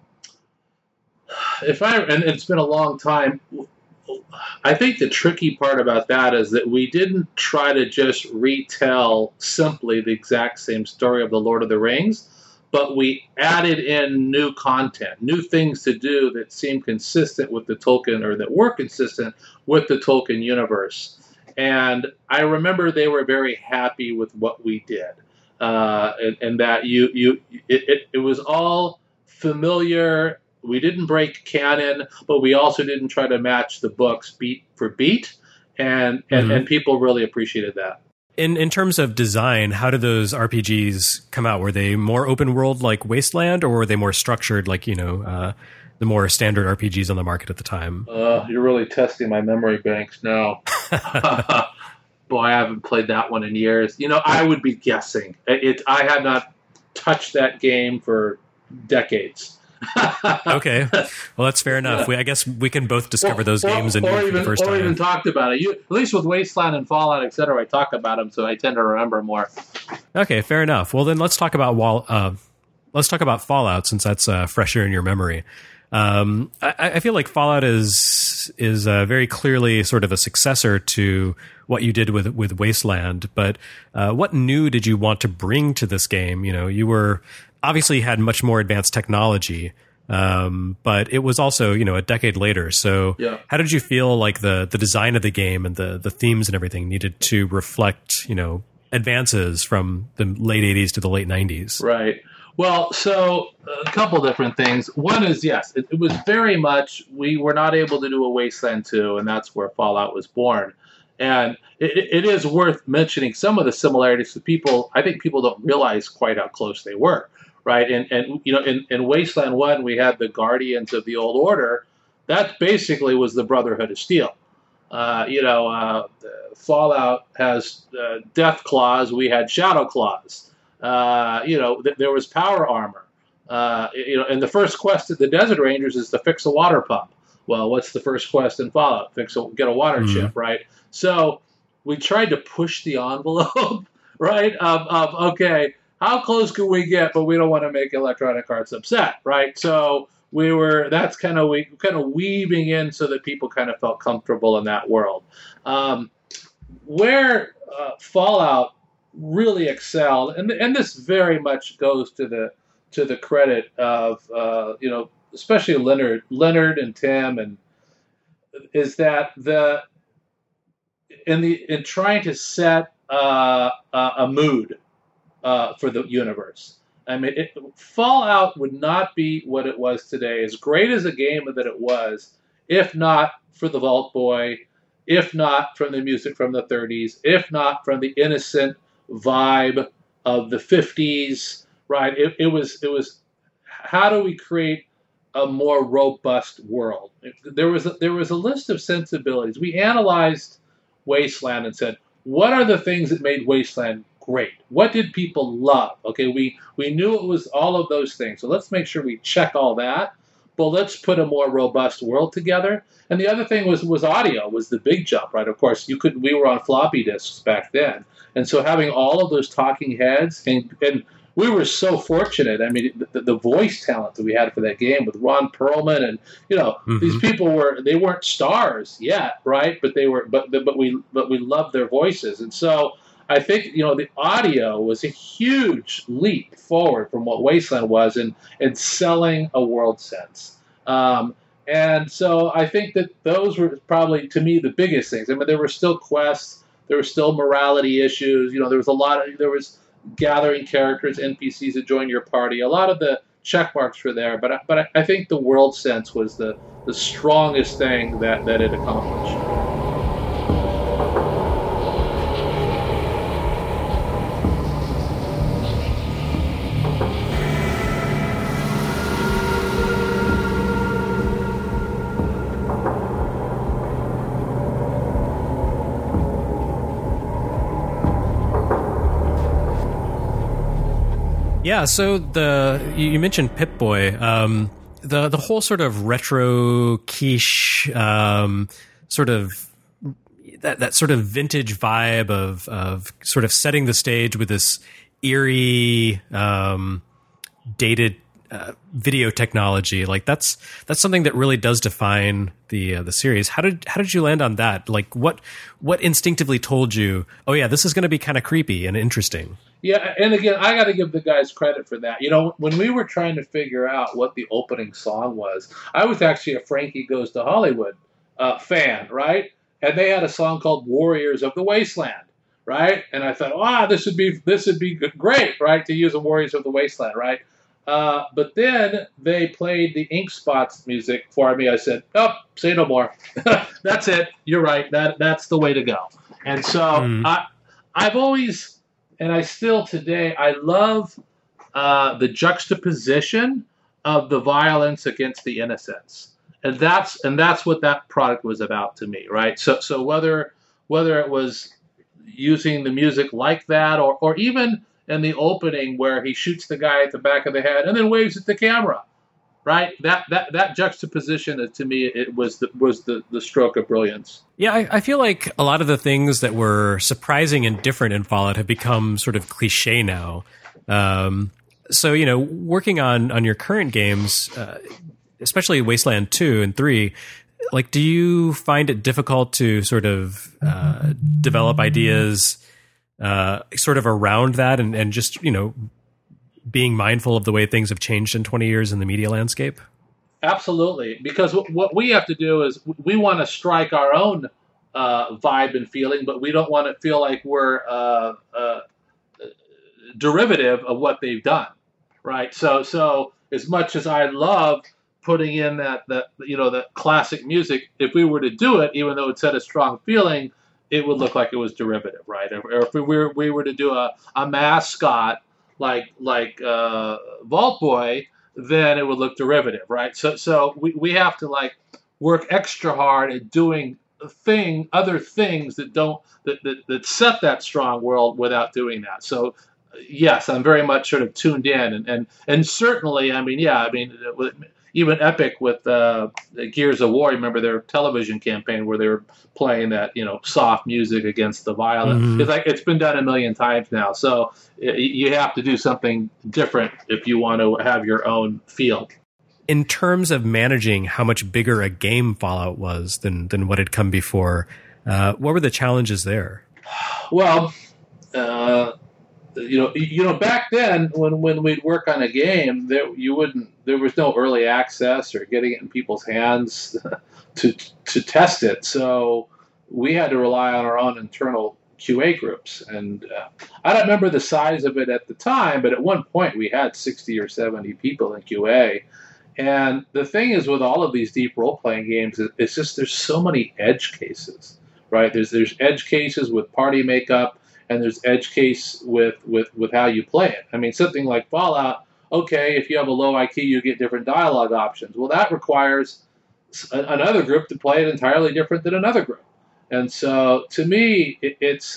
it's been a long time. I think the tricky part about that is that we didn't try to just retell simply the exact same story of the Lord of the Rings, but we added in new content, new things to do that seemed consistent with the Tolkien, or that were consistent with the Tolkien universe. And I remember they were very happy with what we did, and that it was all familiar. We didn't break canon, but we also didn't try to match the books beat for beat, and people really appreciated that. In terms of design, how did those RPGs come out? Were they more open world like Wasteland, or were they more structured like the more standard RPGs on the market at the time? You're really testing my memory banks now. Boy, I haven't played that one in years. I would be guessing. I have not touched that game for decades. Okay, well that's fair enough. I guess we can both discover those games and for the first time. Or even talked about it. At least with Wasteland and Fallout, etc., I talk about them, so I tend to remember more. Okay, fair enough. Well, then let's talk about Fallout, since that's fresher in your memory. I feel like Fallout is very clearly sort of a successor to what you did with Wasteland. But what new did you want to bring to this game? You were obviously had much more advanced technology, but it was also a decade later. So how did you feel like the design of the game and the themes and everything needed to reflect advances from the late 80s to the late 90s? Right. Well, so a couple different things. One is, yes, it was very much, we were not able to do a Wasteland 2, and that's where Fallout was born. And it is worth mentioning some of the similarities to people. I think people don't realize quite how close they were, right? And in Wasteland 1, we had the Guardians of the Old Order. That basically was the Brotherhood of Steel. Fallout has Death Claws. We had Shadow Claws. There was power armor. And the first quest at the Desert Rangers is to fix a water pump. Well, what's the first quest in Fallout? Get a water chip, right? So we tried to push the envelope, right? Of okay, how close can we get? But we don't want to make Electronic Arts upset, right? So that's kind of weaving in so that people kind of felt comfortable in that world. Where Fallout really excelled, and this very much goes to the credit of especially Leonard and Tim, and is that in trying to set a mood for the universe. I mean, Fallout would not be what it was today, as great as a game that it was, if not for the Vault Boy, if not from the music from the 30s, if not from the innocent vibe of the 50s, right? It was how do we create a more robust world? There was a list of sensibilities. We analyzed Wasteland and said, what are the things that made Wasteland great? What did people love? Okay, we knew it was all of those things. So let's make sure we check all that. But let's put a more robust world together. And the other thing was audio was the big jump, right? Of course, we were on floppy disks back then. And so having all of those talking heads, and we were so fortunate. I mean, the voice talent that we had for that game with Ron Perlman, and these people weren't stars yet, right? But they were, but we loved their voices. And so I think the audio was a huge leap forward from what Wasteland was in selling a world sense. And so I think that those were probably, to me, the biggest things. I mean, there were still quests. There were still morality issues. There was gathering characters, NPCs that join your party. A lot of the check marks were there, but I think the world sense was the strongest thing that it accomplished. Yeah, so you mentioned Pip-Boy. The whole sort of retro quiche, sort of that sort of vintage vibe of sort of setting the stage with this eerie, dated video technology. Like that's something that really does define the series. How did you land on that? Like what instinctively told you, oh yeah, this is going to be kind of creepy and interesting? Yeah, and again, I got to give the guys credit for that. You know, when we were trying to figure out what the opening song was, I was actually a Frankie Goes to Hollywood fan, right? And they had a song called "Warriors of the Wasteland," right? And I thought, wow, this would be great, right, to use a "Warriors of the Wasteland," right? But then they played the Ink Spots music for me. I said, oh, say no more. That's it. You're right. That's the way to go. And so I've always, and I still today, I love the juxtaposition of the violence against the innocence. And that's what that product was about to me, right? So whether it was using the music like that or even in the opening where he shoots the guy at the back of the head and then waves at the camera, right? That juxtaposition, to me, it was the stroke of brilliance. Yeah, I feel like a lot of the things that were surprising and different in Fallout have become sort of cliche now. So, you know, working on your current games, especially Wasteland 2 and 3, like, do you find it difficult to sort of develop ideas sort of around that and just, you know, being mindful of the way things have changed in 20 years in the media landscape? Absolutely. Because what we have to do is we want to strike our own vibe and feeling, but we don't want to feel like we're derivative of what they've done, right? So as much as I love putting in that classic music, if we were to do it, even though it set a strong feeling, it would look like it was derivative, right? Or if we were to do a mascot like Vault Boy, then it would look derivative, right? So we have to like work extra hard at doing other things that set that strong world without doing that. So yes, I'm very much sort of tuned in, and certainly, even Epic with Gears of War, remember their television campaign where they were playing that, soft music against the violent. Mm-hmm. It's like it's been done a million times now. So you have to do something different if you want to have your own feel. In terms of managing how much bigger a game Fallout was than what had come before, what were the challenges there? Well, back then when we'd work on a game, there was no early access or getting it in people's hands to test it. So we had to rely on our own internal QA groups. And I don't remember the size of it at the time, but at one point we had 60 or 70 people in QA. And the thing is with all of these deep role-playing games, it's just there's so many edge cases, right? There's edge cases with party makeup, and there's edge case with how you play it. I mean, something like Fallout, okay, if you have a low IQ, you get different dialogue options. Well, that requires another group to play it entirely different than another group. And so, to me, it's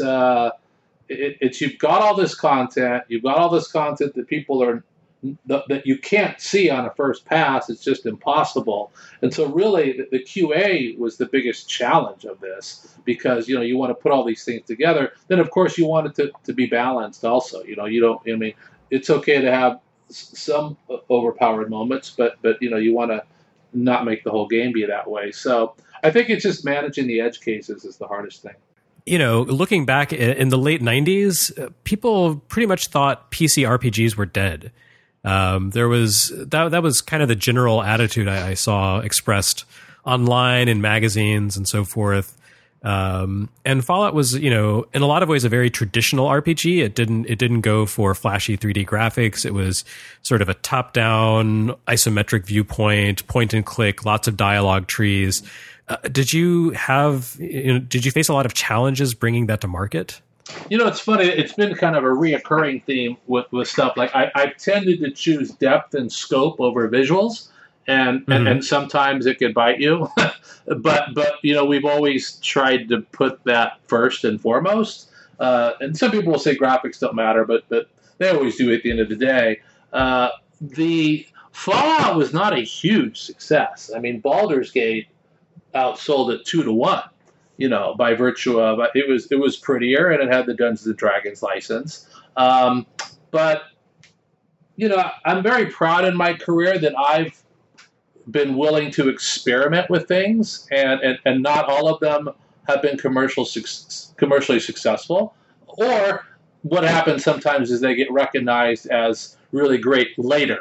you've got all this content. You've got all this content that people are that you can't see on a first pass. It's just impossible. And so really the QA was the biggest challenge of this because, you want to put all these things together. Then, of course, you want it to be balanced also. It's okay to have some overpowered moments, but you want to not make the whole game be that way. So I think it's just managing the edge cases is the hardest thing. Looking back in the late 90s, people pretty much thought PC RPGs were dead. There was that was kind of the general attitude I saw expressed online in magazines and so forth. And Fallout was, in a lot of ways a very traditional RPG. It didn't go for flashy 3D graphics. It was sort of a top-down isometric viewpoint, point and click, lots of dialogue trees. Did you face a lot of challenges bringing that to market? It's funny. It's been kind of a reoccurring theme with stuff. Like I've tended to choose depth and scope over visuals, and sometimes it could bite you. but we've always tried to put that first and foremost. And some people will say graphics don't matter, but they always do at the end of the day. The Fallout was not a huge success. I mean, Baldur's Gate outsold it 2-1. By virtue of it was prettier and it had the Dungeons and Dragons license. But I'm very proud in my career that I've been willing to experiment with things, and not all of them have been commercially successful. Or what happens sometimes is they get recognized as really great later.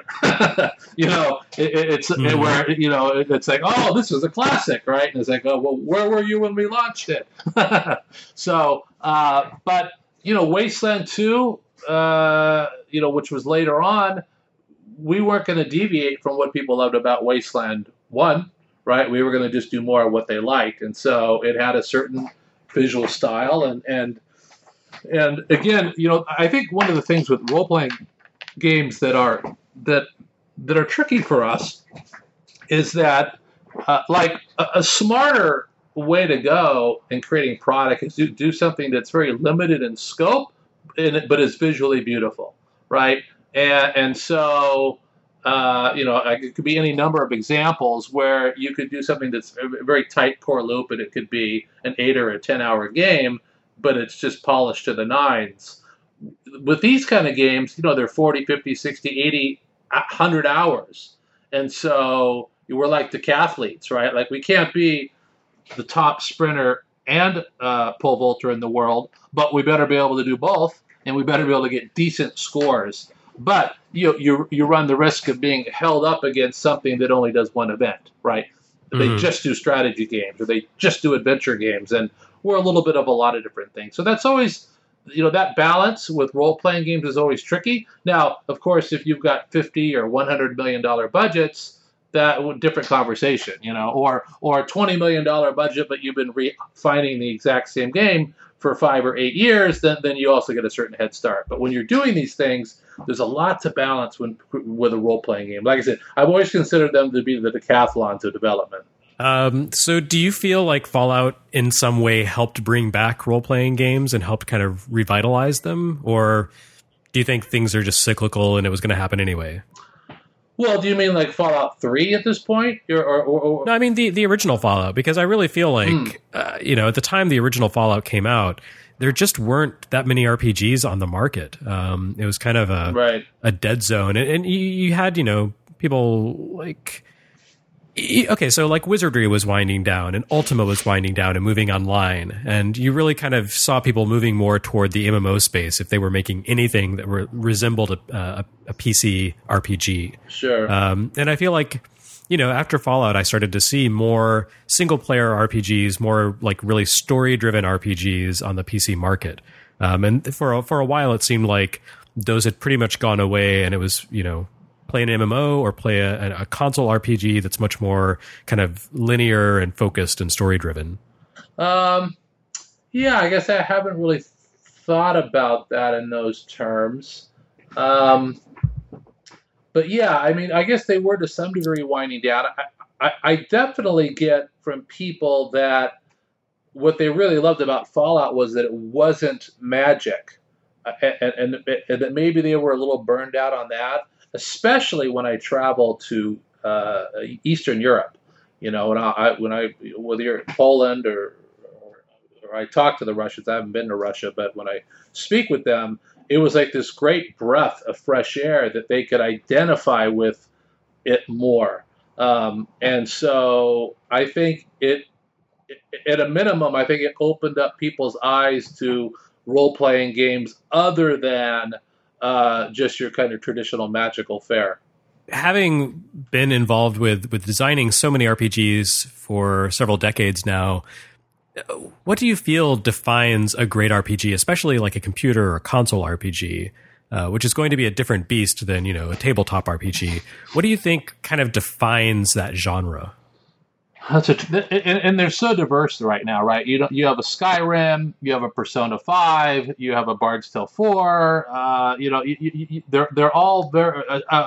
It's where it's like, oh, this is a classic, right? And it's like, oh, well, where were you when we launched it? So, but Wasteland 2, which was later on, we weren't going to deviate from what people loved about Wasteland 1, right? We were going to just do more of what they liked, and so it had a certain visual style, and again, I think one of the things with role-playing games that are tricky for us is that like a smarter way to go in creating product is to do something that's very limited in scope, but is visually beautiful, right? And so it could be any number of examples where you could do something that's a very tight core loop, and it could be an 8 or a 10-hour game, but it's just polished to the nines. With these kind of games, they're 40, 50, 60, 80, 100 hours. And so we're like decathletes, right? Like we can't be the top sprinter and pole vaulter in the world, but we better be able to do both, and we better be able to get decent scores. But you run the risk of being held up against something that only does one event, right? Mm-hmm. They just do strategy games, or they just do adventure games, and we're a little bit of a lot of different things. So that's always, that balance with role-playing games is always tricky. Now, of course, if you've got $50 or $100 million budgets, that different conversation, or a $20 million budget, but you've been refining the exact same game for 5 or 8 years, then you also get a certain head start. But when you're doing these things, there's a lot to balance with a role-playing game. Like I said, I've always considered them to be the decathlons of development. So do you feel like Fallout in some way helped bring back role-playing games and helped kind of revitalize them? Or do you think things are just cyclical and it was going to happen anyway? Well, do you mean like Fallout 3 at this point? Or... No, I mean the original Fallout, because I really feel like, at the time the original Fallout came out, there just weren't that many RPGs on the market. It was kind of a dead zone. And you had, people like... Okay, so like Wizardry was winding down, and Ultima was winding down and moving online, and you really kind of saw people moving more toward the MMO space if they were making anything that resembled a PC RPG. Sure. And I feel like, after Fallout, I started to see more single-player RPGs, more like really story-driven RPGs on the PC market. And for a while, it seemed like those had pretty much gone away, and it was, play an MMO or play a console RPG that's much more kind of linear and focused and story driven. Yeah, I guess I haven't really thought about that in those terms. But yeah, I mean, I guess they were to some degree winding down. I definitely get from people that what they really loved about Fallout was that it wasn't magic, and that maybe they were a little burned out on that. Especially when I travel to Eastern Europe, when I whether you're in Poland or I talk to the Russians. I haven't been to Russia, but when I speak with them, it was like this great breath of fresh air that they could identify with it more. And so I think at a minimum, I think it opened up people's eyes to role-playing games other than just your kind of traditional magical fare. Having been involved with designing so many RPGs for several decades now, what do you feel defines a great RPG, especially like a computer or console RPG, which is going to be a different beast than, a tabletop RPG? What do you think kind of defines that genre? And they're so diverse right now, right? You have a Skyrim, you have a Persona 5, you have a Bard's Tale 4. They're all very,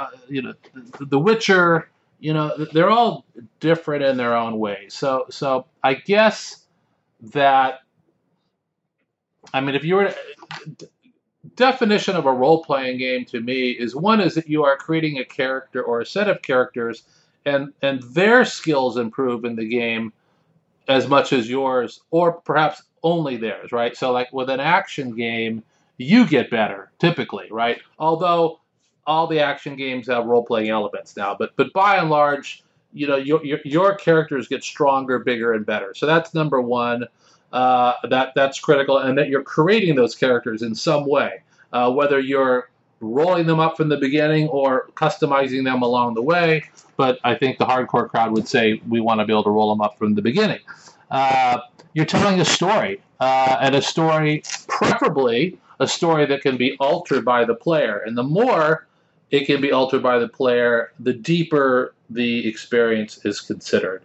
The Witcher. They're all different in their own way. So I guess that, I mean, if you were definition of a role-playing game to me is one is that you are creating a character or a set of characters, and their skills improve in the game as much as yours, or perhaps only theirs, right? So like with an action game, you get better typically, right? Although all the action games have role-playing elements now, but by and large, your characters get stronger, bigger, and better. So that's number one. That's critical, and that you're creating those characters in some way, whether you're rolling them up from the beginning or customizing them along the way. But I think the hardcore crowd would say we want to be able to roll them up from the beginning. You're telling a story, and a story, preferably a story that can be altered by the player. And the more it can be altered by the player, the deeper the experience is considered.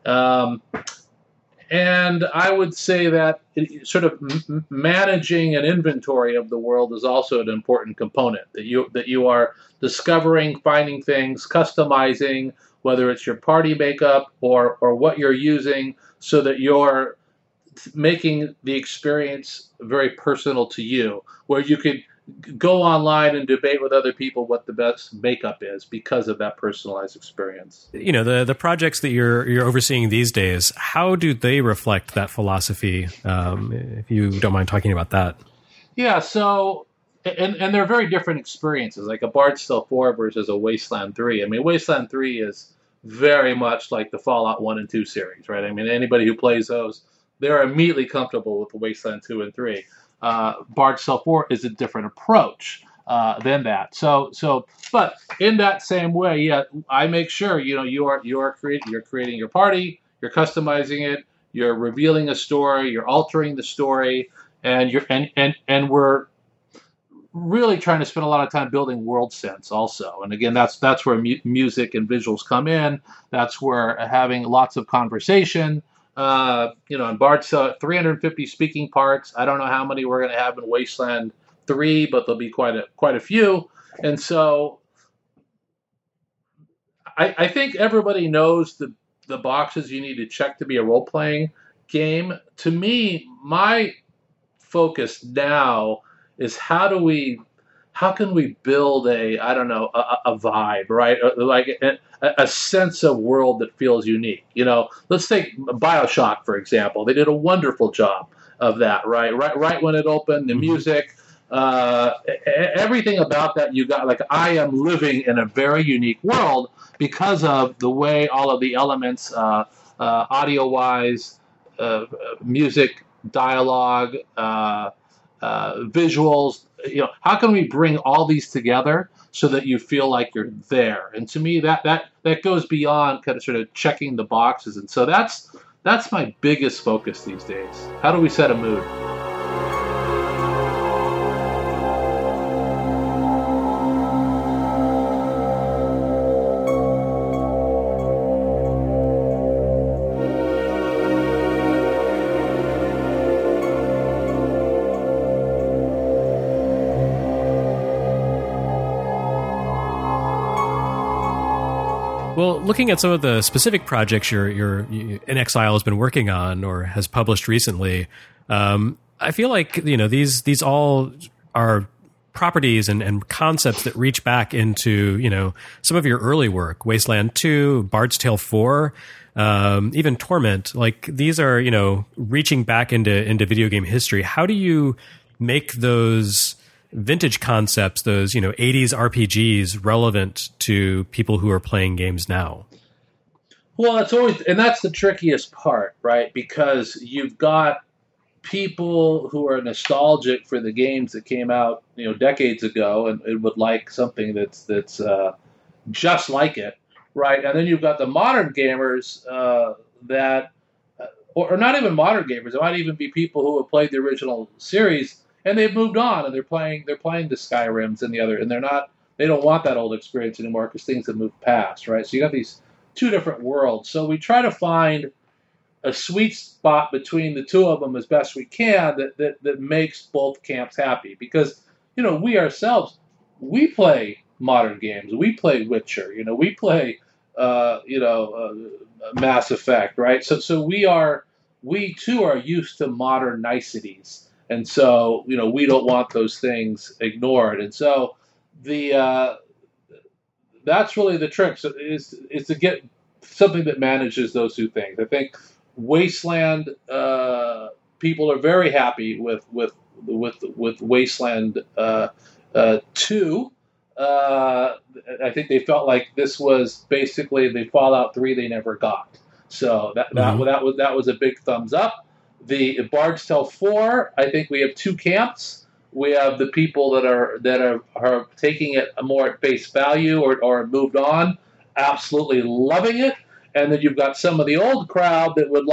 And I would say that sort of managing an inventory of the world is also an important component, that you are discovering, finding things, customizing, whether it's your party makeup or what you're using, so that you're making the experience very personal to you, where you could go online and debate with other people what the best makeup is because of that personalized experience. The projects that you're overseeing these days, how do they reflect that philosophy? If you don't mind talking about that. Yeah, so and they're very different experiences, like a Bard's Tale 4 versus a Wasteland 3. I mean, Wasteland 3 is very much like the Fallout 1 and 2 series, right? I mean, anybody who plays those, they're immediately comfortable with the Wasteland 2 and 3. Bard's Tale 4 is a different approach than that. But in that same way, yeah, I make sure you're creating your party, you're customizing it, you're revealing a story, you're altering the story, and we're really trying to spend a lot of time building world sense also. And again, that's where music and visuals come in. That's where having lots of conversation. In Bard's Tale, 350 speaking parts. I don't know how many we're going to have in Wasteland 3, but there'll be quite a few. And so I think everybody knows the boxes you need to check to be a role-playing game. To me, my focus now is how can we build a vibe, right? Like a sense of world that feels unique. Let's take BioShock, for example. They did a wonderful job of that, right? Right when it opened, the music, everything about that, you got like, I am living in a very unique world because of the way all of the elements, audio-wise, music, dialogue, visuals, how can we bring all these together so that you feel like you're there? And to me, that goes beyond kind of sort of checking the boxes. And so that's my biggest focus these days. How do we set a mood? Well, looking at some of the specific projects you're inXile has been working on or has published recently, I feel like these all are properties and concepts that reach back into some of your early work, Wasteland 2, Bard's Tale 4, even Torment. Like these are reaching back into video game history. How do you make those vintage concepts, those 80s RPGs, relevant to people who are playing games now? Well, that's the trickiest part, right? Because you've got people who are nostalgic for the games that came out decades ago and would like something that's just like it, right? And then you've got the modern gamers that, or not even modern gamers, it might even be people who have played the original series and they've moved on, and they're playing the Skyrims and they don't want that old experience anymore because things have moved past, right? So you got these two different worlds. So we try to find a sweet spot between the two of them as best we can that makes both camps happy. Because we ourselves, we play modern games. We play Witcher. We play Mass Effect, right? So we too are used to modern niceties. And so, we don't want those things ignored. And so that's really the trick, is to get something that manages those two things. I think Wasteland people are very happy with Wasteland 2. I think they felt like this was basically the Fallout 3 they never got. So that was a big thumbs up. The Bard's Tale 4, I think we have two camps. We have the people that are taking it more at face value or moved on, absolutely loving it. And then you've got some of the old crowd that would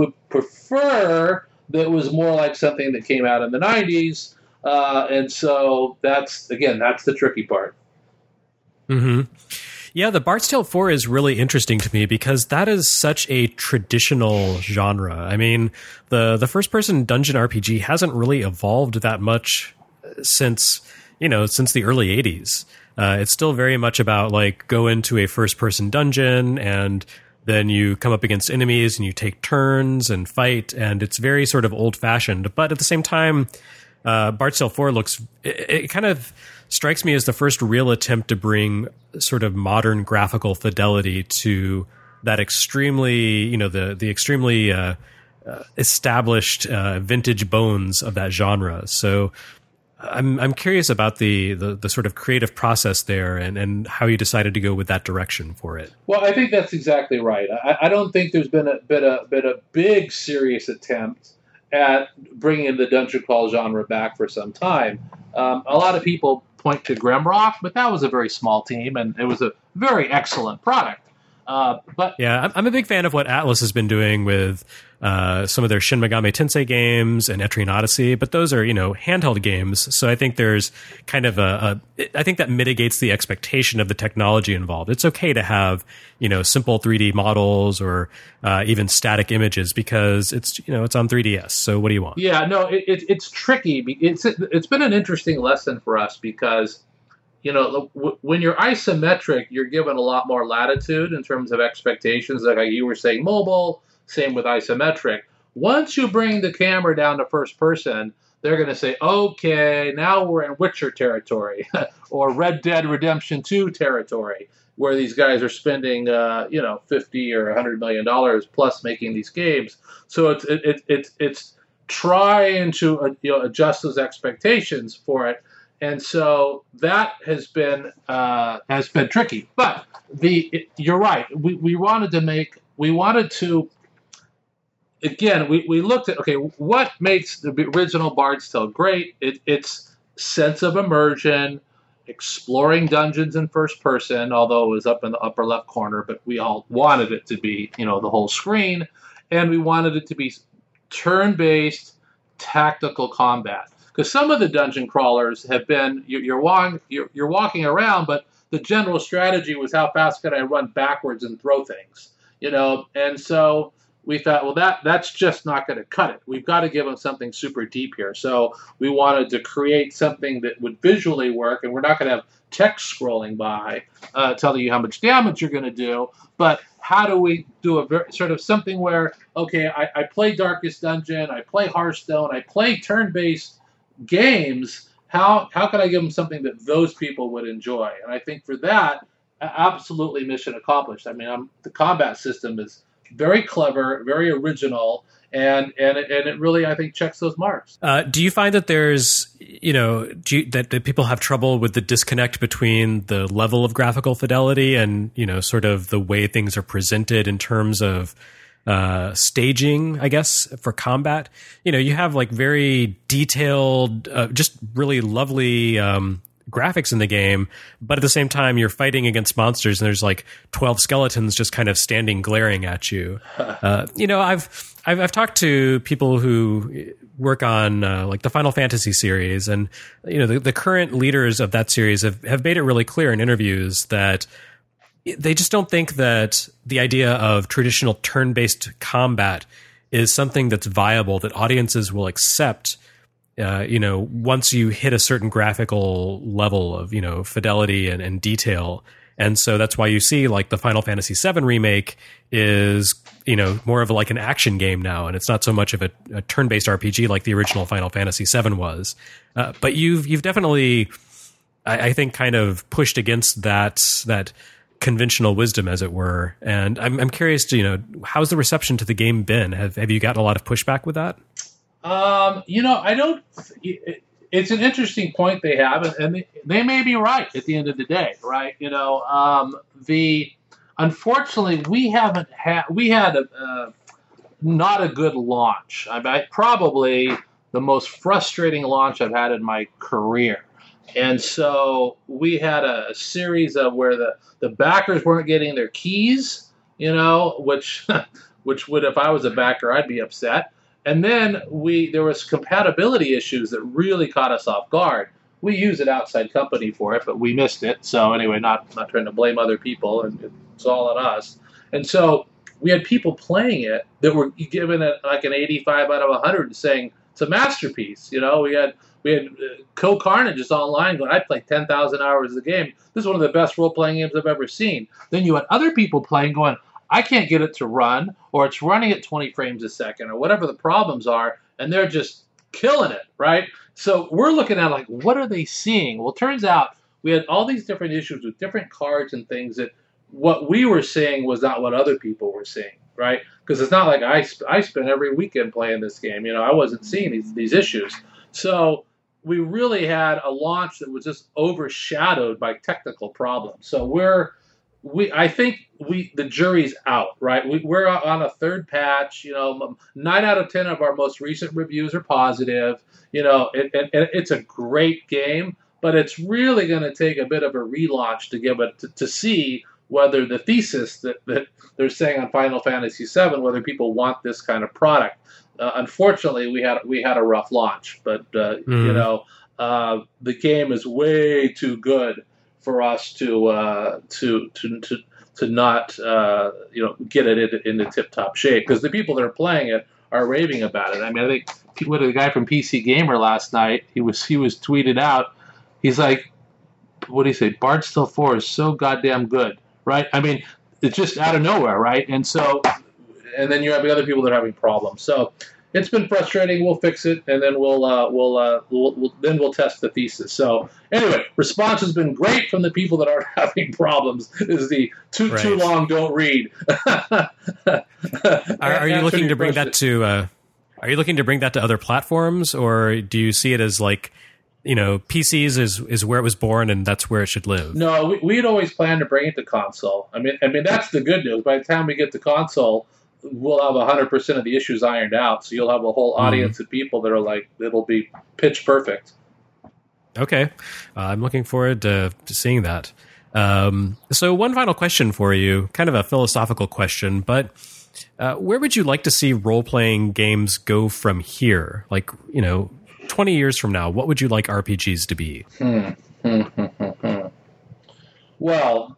prefer that was more like something that came out in the 90s. And so that's the tricky part. Mm-hmm. Yeah, the Bard's Tale 4 is really interesting to me because that is such a traditional genre. I mean, the first-person dungeon RPG hasn't really evolved that much since the early 80s. It's still very much about, like, go into a first-person dungeon and then you come up against enemies and you take turns and fight, and it's very sort of old-fashioned. But at the same time, Bard's Tale 4 it kind of strikes me as the first real attempt to bring sort of modern graphical fidelity to that extremely, the extremely established vintage bones of that genre. So I'm curious about the sort of creative process there and how you decided to go with that direction for it. Well, I think that's exactly right. I don't think there's been a big serious attempt at bringing the dungeon crawl genre back for some time. A lot of people point to Grimrock, but that was a very small team, and it was a very excellent product. But yeah, I'm a big fan of what Atlas has been doing with some of their Shin Megami Tensei games and Etrian Odyssey, but those are, handheld games. So I think there's kind of I think that mitigates the expectation of the technology involved. It's okay to have, simple 3D models or even static images because it's on 3DS. So what do you want? Yeah, no, it's tricky. It's been an interesting lesson for us because, when you're isometric, you're given a lot more latitude in terms of expectations. Like you were saying, mobile, same with isometric. Once you bring the camera down to first person, they're going to say, okay, now we're in Witcher territory or Red Dead Redemption 2 territory, where these guys are spending, $50 or $100 million plus making these games. So it's trying to adjust those expectations for it. And so that has been tricky. But you're right. We wanted to again, we looked at, okay, what makes the original Bard's Tale great? It's sense of immersion, exploring dungeons in first person, although it was up in the upper left corner, but we all wanted it to be, the whole screen. And we wanted it to be turn-based tactical combat. Because some of the dungeon crawlers have been, you're walking around, but the general strategy was how fast can I run backwards and throw things, And so we thought, well, that's just not going to cut it. We've got to give them something super deep here. So we wanted to create something that would visually work, and we're not going to have text scrolling by telling you how much damage you're going to do. But how do we do a very, sort of something where, okay, I play Darkest Dungeon, I play Hearthstone, I play turn-based games, how can I give them something that those people would enjoy? And I think for that, absolutely mission accomplished. I mean, the combat system is very clever, very original, and it really, I think, checks those marks. Do you find that there's, that people have trouble with the disconnect between the level of graphical fidelity and, sort of the way things are presented in terms of staging, I guess, for combat? You have like very detailed, just really lovely graphics in the game, but at the same time you're fighting against monsters and there's like 12 skeletons just kind of standing glaring at you. I've talked to people who work on like the Final Fantasy series, and the current leaders of that series have made it really clear in interviews that they just don't think that the idea of traditional turn-based combat is something that's viable, that audiences will accept, once you hit a certain graphical level of, fidelity and detail. And so that's why you see like the Final Fantasy VII remake is more of like an action game now, and it's not so much of a turn-based RPG like the original Final Fantasy VII was. But you've definitely, I think, kind of pushed against that conventional wisdom, as it were. And I'm curious to, how's the reception to the game been? Have you gotten a lot of pushback with that? I don't. It's an interesting point they have, and they may be right at the end of the day, right? Unfortunately, we had not a good launch. Probably the most frustrating launch I've had in my career. And so we had a series of where the backers weren't getting their keys, which would, if I was a backer, I'd be upset. And then there was compatibility issues that really caught us off guard. We use an outside company for it, but we missed it. So anyway, not trying to blame other people, and it's all on us. And so we had people playing it that were giving it like an 85 out of 100 and saying it's a masterpiece. We had Co Carnage is online going, I played 10,000 hours of the game. This is one of the best role-playing games I've ever seen. Then you had other people playing going, I can't get it to run, or it's running at 20 frames a second, or whatever the problems are, and they're just killing it, right? So we're looking at like, what are they seeing? Well, it turns out we had all these different issues with different cards and things that what we were seeing was not what other people were seeing, right? Because it's not like I spent every weekend playing this game. I wasn't seeing these issues. So we really had a launch that was just overshadowed by technical problems. So I think the jury's out, right? We're on a third patch. 9 out of 10 of our most recent reviews are positive. It's a great game, but it's really going to take a bit of a relaunch to give it to see whether the thesis that they're saying on Final Fantasy VII, whether people want this kind of product. Unfortunately, we had a rough launch, but the game is way too good for us to not get it into tip-top shape, because the people that are playing it are raving about it. I mean, I think the guy from PC Gamer last night, he was tweeted out. He's like, what do you say? Bard's Tale 4 is so goddamn good, right? I mean, it's just out of nowhere, right? And then you have the other people that are having problems. So it's been frustrating. We'll fix it, and then we'll test the thesis. So anyway, response has been great from the people that aren't having problems. Is the too long, don't read. Are you looking to bring that to? Are you looking to bring that to other platforms, or do you see it as like, PCs is where it was born and that's where it should live? No, we'd always planned to bring it to console. I mean that's the good news. By the time we get to console, we'll have 100% of the issues ironed out. So you'll have a whole audience of people that are like, it'll be pitch perfect. Okay. I'm looking forward to seeing that. So one final question for you, kind of a philosophical question, but where would you like to see role-playing games go from here? Like, 20 years from now, what would you like RPGs to be? Well,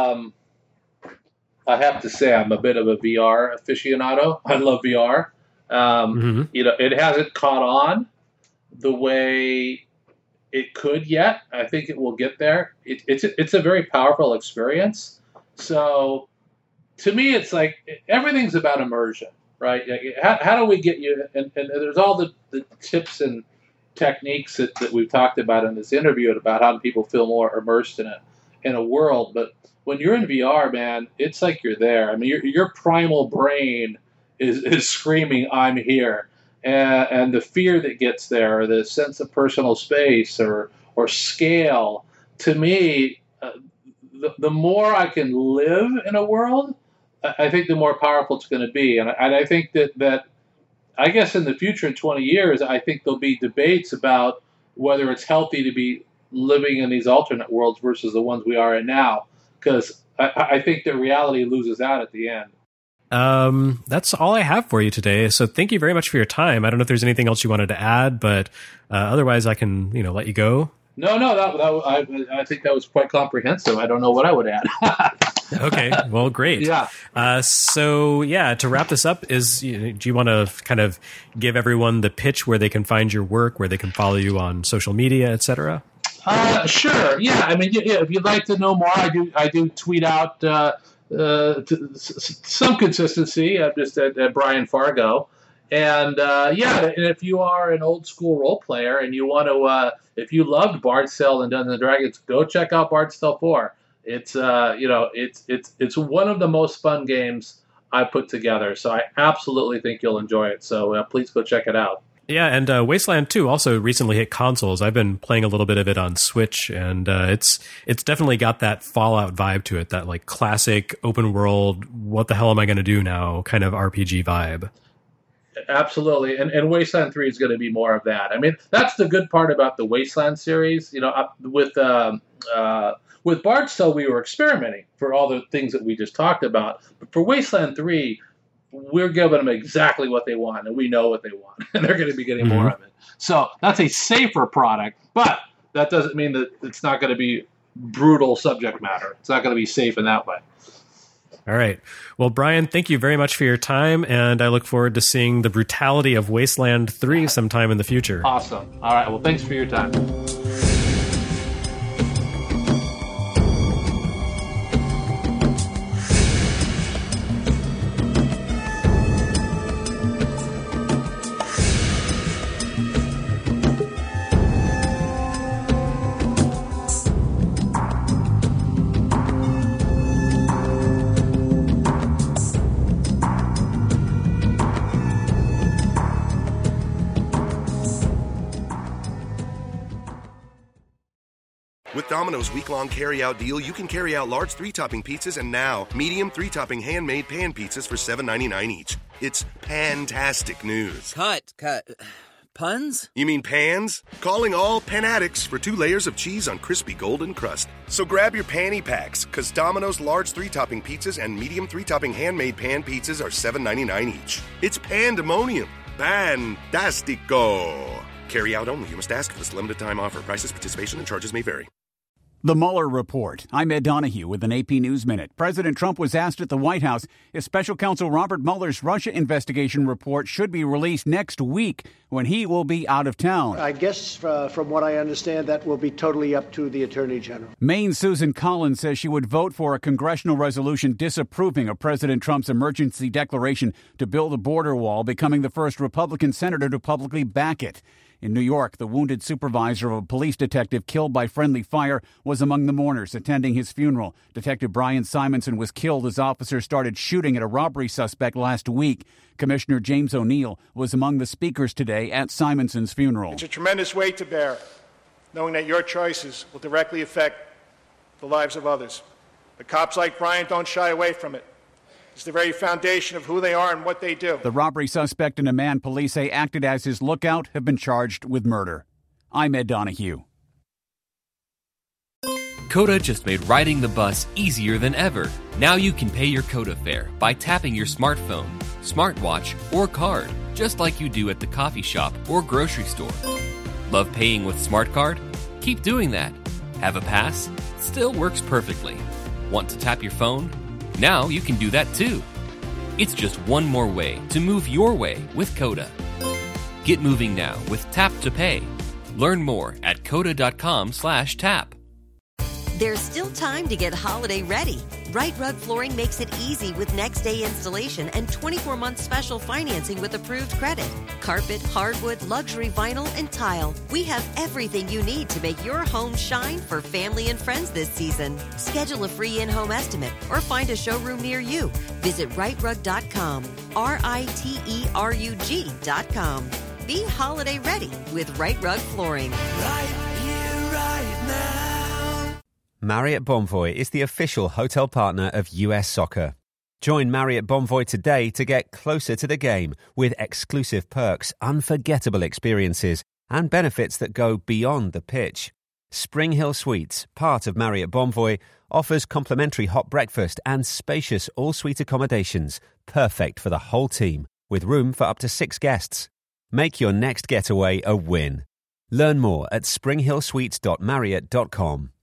I have to say I'm a bit of a VR aficionado. I love VR. It hasn't caught on the way it could yet. I think it will get there. It's a very powerful experience. So to me, it's like everything's about immersion, right? How do we get you? And there's all the tips and techniques that we've talked about in this interview about how people feel more immersed in a world. But when you're in VR, man, it's like you're there. I mean, your primal brain is screaming, "I'm here," and the fear that gets there, or the sense of personal space or scale. To me, the more I can live in a world, I think the more powerful it's going to be. And I think that I guess in the future, in 20 years, I think there'll be debates about whether it's healthy to be living in these alternate worlds versus the ones we are in now. Because I think that reality loses out at the end. That's all I have for you today. So thank you very much for your time. I don't know if there's anything else you wanted to add, but otherwise I can, let you go. No, I think that was quite comprehensive. I don't know what I would add. Okay, well, great. Yeah. To wrap this up, do you want to kind of give everyone the pitch where they can find your work, where they can follow you on social media, etc.? Sure. Yeah. I mean, if you'd like to know more, I do tweet out some consistency. I'm just at Brian Fargo. And and if you are an old school role player and you want to, if you loved Bard's Tale and Dungeons and Dragons, go check out Bard's Tale 4. It's it's one of the most fun games I put together. So I absolutely think you'll enjoy it. So please go check it out. Yeah, and Wasteland 2 also recently hit consoles. I've been playing a little bit of it on Switch, and it's definitely got that Fallout vibe to it, that like classic open world, what the hell am I going to do now kind of RPG vibe. Absolutely, and Wasteland 3 is going to be more of that. I mean, that's the good part about the Wasteland series. You know, with Bard's Tale, we were experimenting for all the things that we just talked about. But for Wasteland 3, we're giving them exactly what they want, and we know what they want, and they're going to be getting more of it. So that's a safer product, but that doesn't mean that it's not going to be brutal subject matter. It's not going to be safe in that way. All right. Well, Brian, thank you very much for your time, and I look forward to seeing the brutality of Wasteland 3 sometime in the future. Awesome. All right. Well, thanks for your time. With Domino's week-long carry-out deal, you can carry out large 3-topping pizzas and now medium 3-topping handmade pan pizzas for $7.99 each. It's pan-tastic news. Cut. Puns? You mean pans? Calling all pan addicts for 2 layers of cheese on crispy golden crust. So grab your panty packs, because Domino's large 3-topping pizzas and medium 3-topping handmade pan pizzas are $7.99 each. It's pandemonium. Fantastico. Carry out only. You must ask for this limited time offer. Prices, participation, and charges may vary. The Mueller Report. I'm Ed Donahue with an AP News Minute. President Trump was asked at the White House if Special Counsel Robert Mueller's Russia investigation report should be released next week when he will be out of town. I guess from what I understand, that will be totally up to the Attorney General. Maine's Susan Collins says she would vote for a congressional resolution disapproving of President Trump's emergency declaration to build a border wall, becoming the first Republican senator to publicly back it. In New York, the wounded supervisor of a police detective killed by friendly fire was among the mourners attending his funeral. Detective Brian Simonson was killed as officers started shooting at a robbery suspect last week. Commissioner James O'Neill was among the speakers today at Simonson's funeral. It's a tremendous weight to bear, knowing that your choices will directly affect the lives of others. But cops like Brian don't shy away from it. It's the very foundation of who they are and what they do. The robbery suspect and a man police say acted as his lookout have been charged with murder. I'm Ed Donahue. Coda just made riding the bus easier than ever. Now you can pay your Coda fare by tapping your smartphone, smartwatch, or card, just like you do at the coffee shop or grocery store. Love paying with Smart Card? Keep doing that. Have a pass? Still works perfectly. Want to tap your phone? Now you can do that too. It's just one more way to move your way with Coda. Get moving now with Tap to Pay. Learn more at coda.com/tap. There's still time to get holiday ready. Right Rug Flooring makes it easy with next day installation and 24-month special financing with approved credit. Carpet, hardwood, luxury vinyl, and tile. We have everything you need to make your home shine for family and friends this season. Schedule a free in-home estimate or find a showroom near you. Visit rightrug.com, RITERUG.com. Be holiday ready with Right Rug Flooring. Right here, right now. Marriott Bonvoy is the official hotel partner of US Soccer. Join Marriott Bonvoy today to get closer to the game with exclusive perks, unforgettable experiences, and benefits that go beyond the pitch. Spring Hill Suites, part of Marriott Bonvoy, offers complimentary hot breakfast and spacious all-suite accommodations, perfect for the whole team, with room for up to 6 guests. Make your next getaway a win. Learn more at springhillsuites.marriott.com.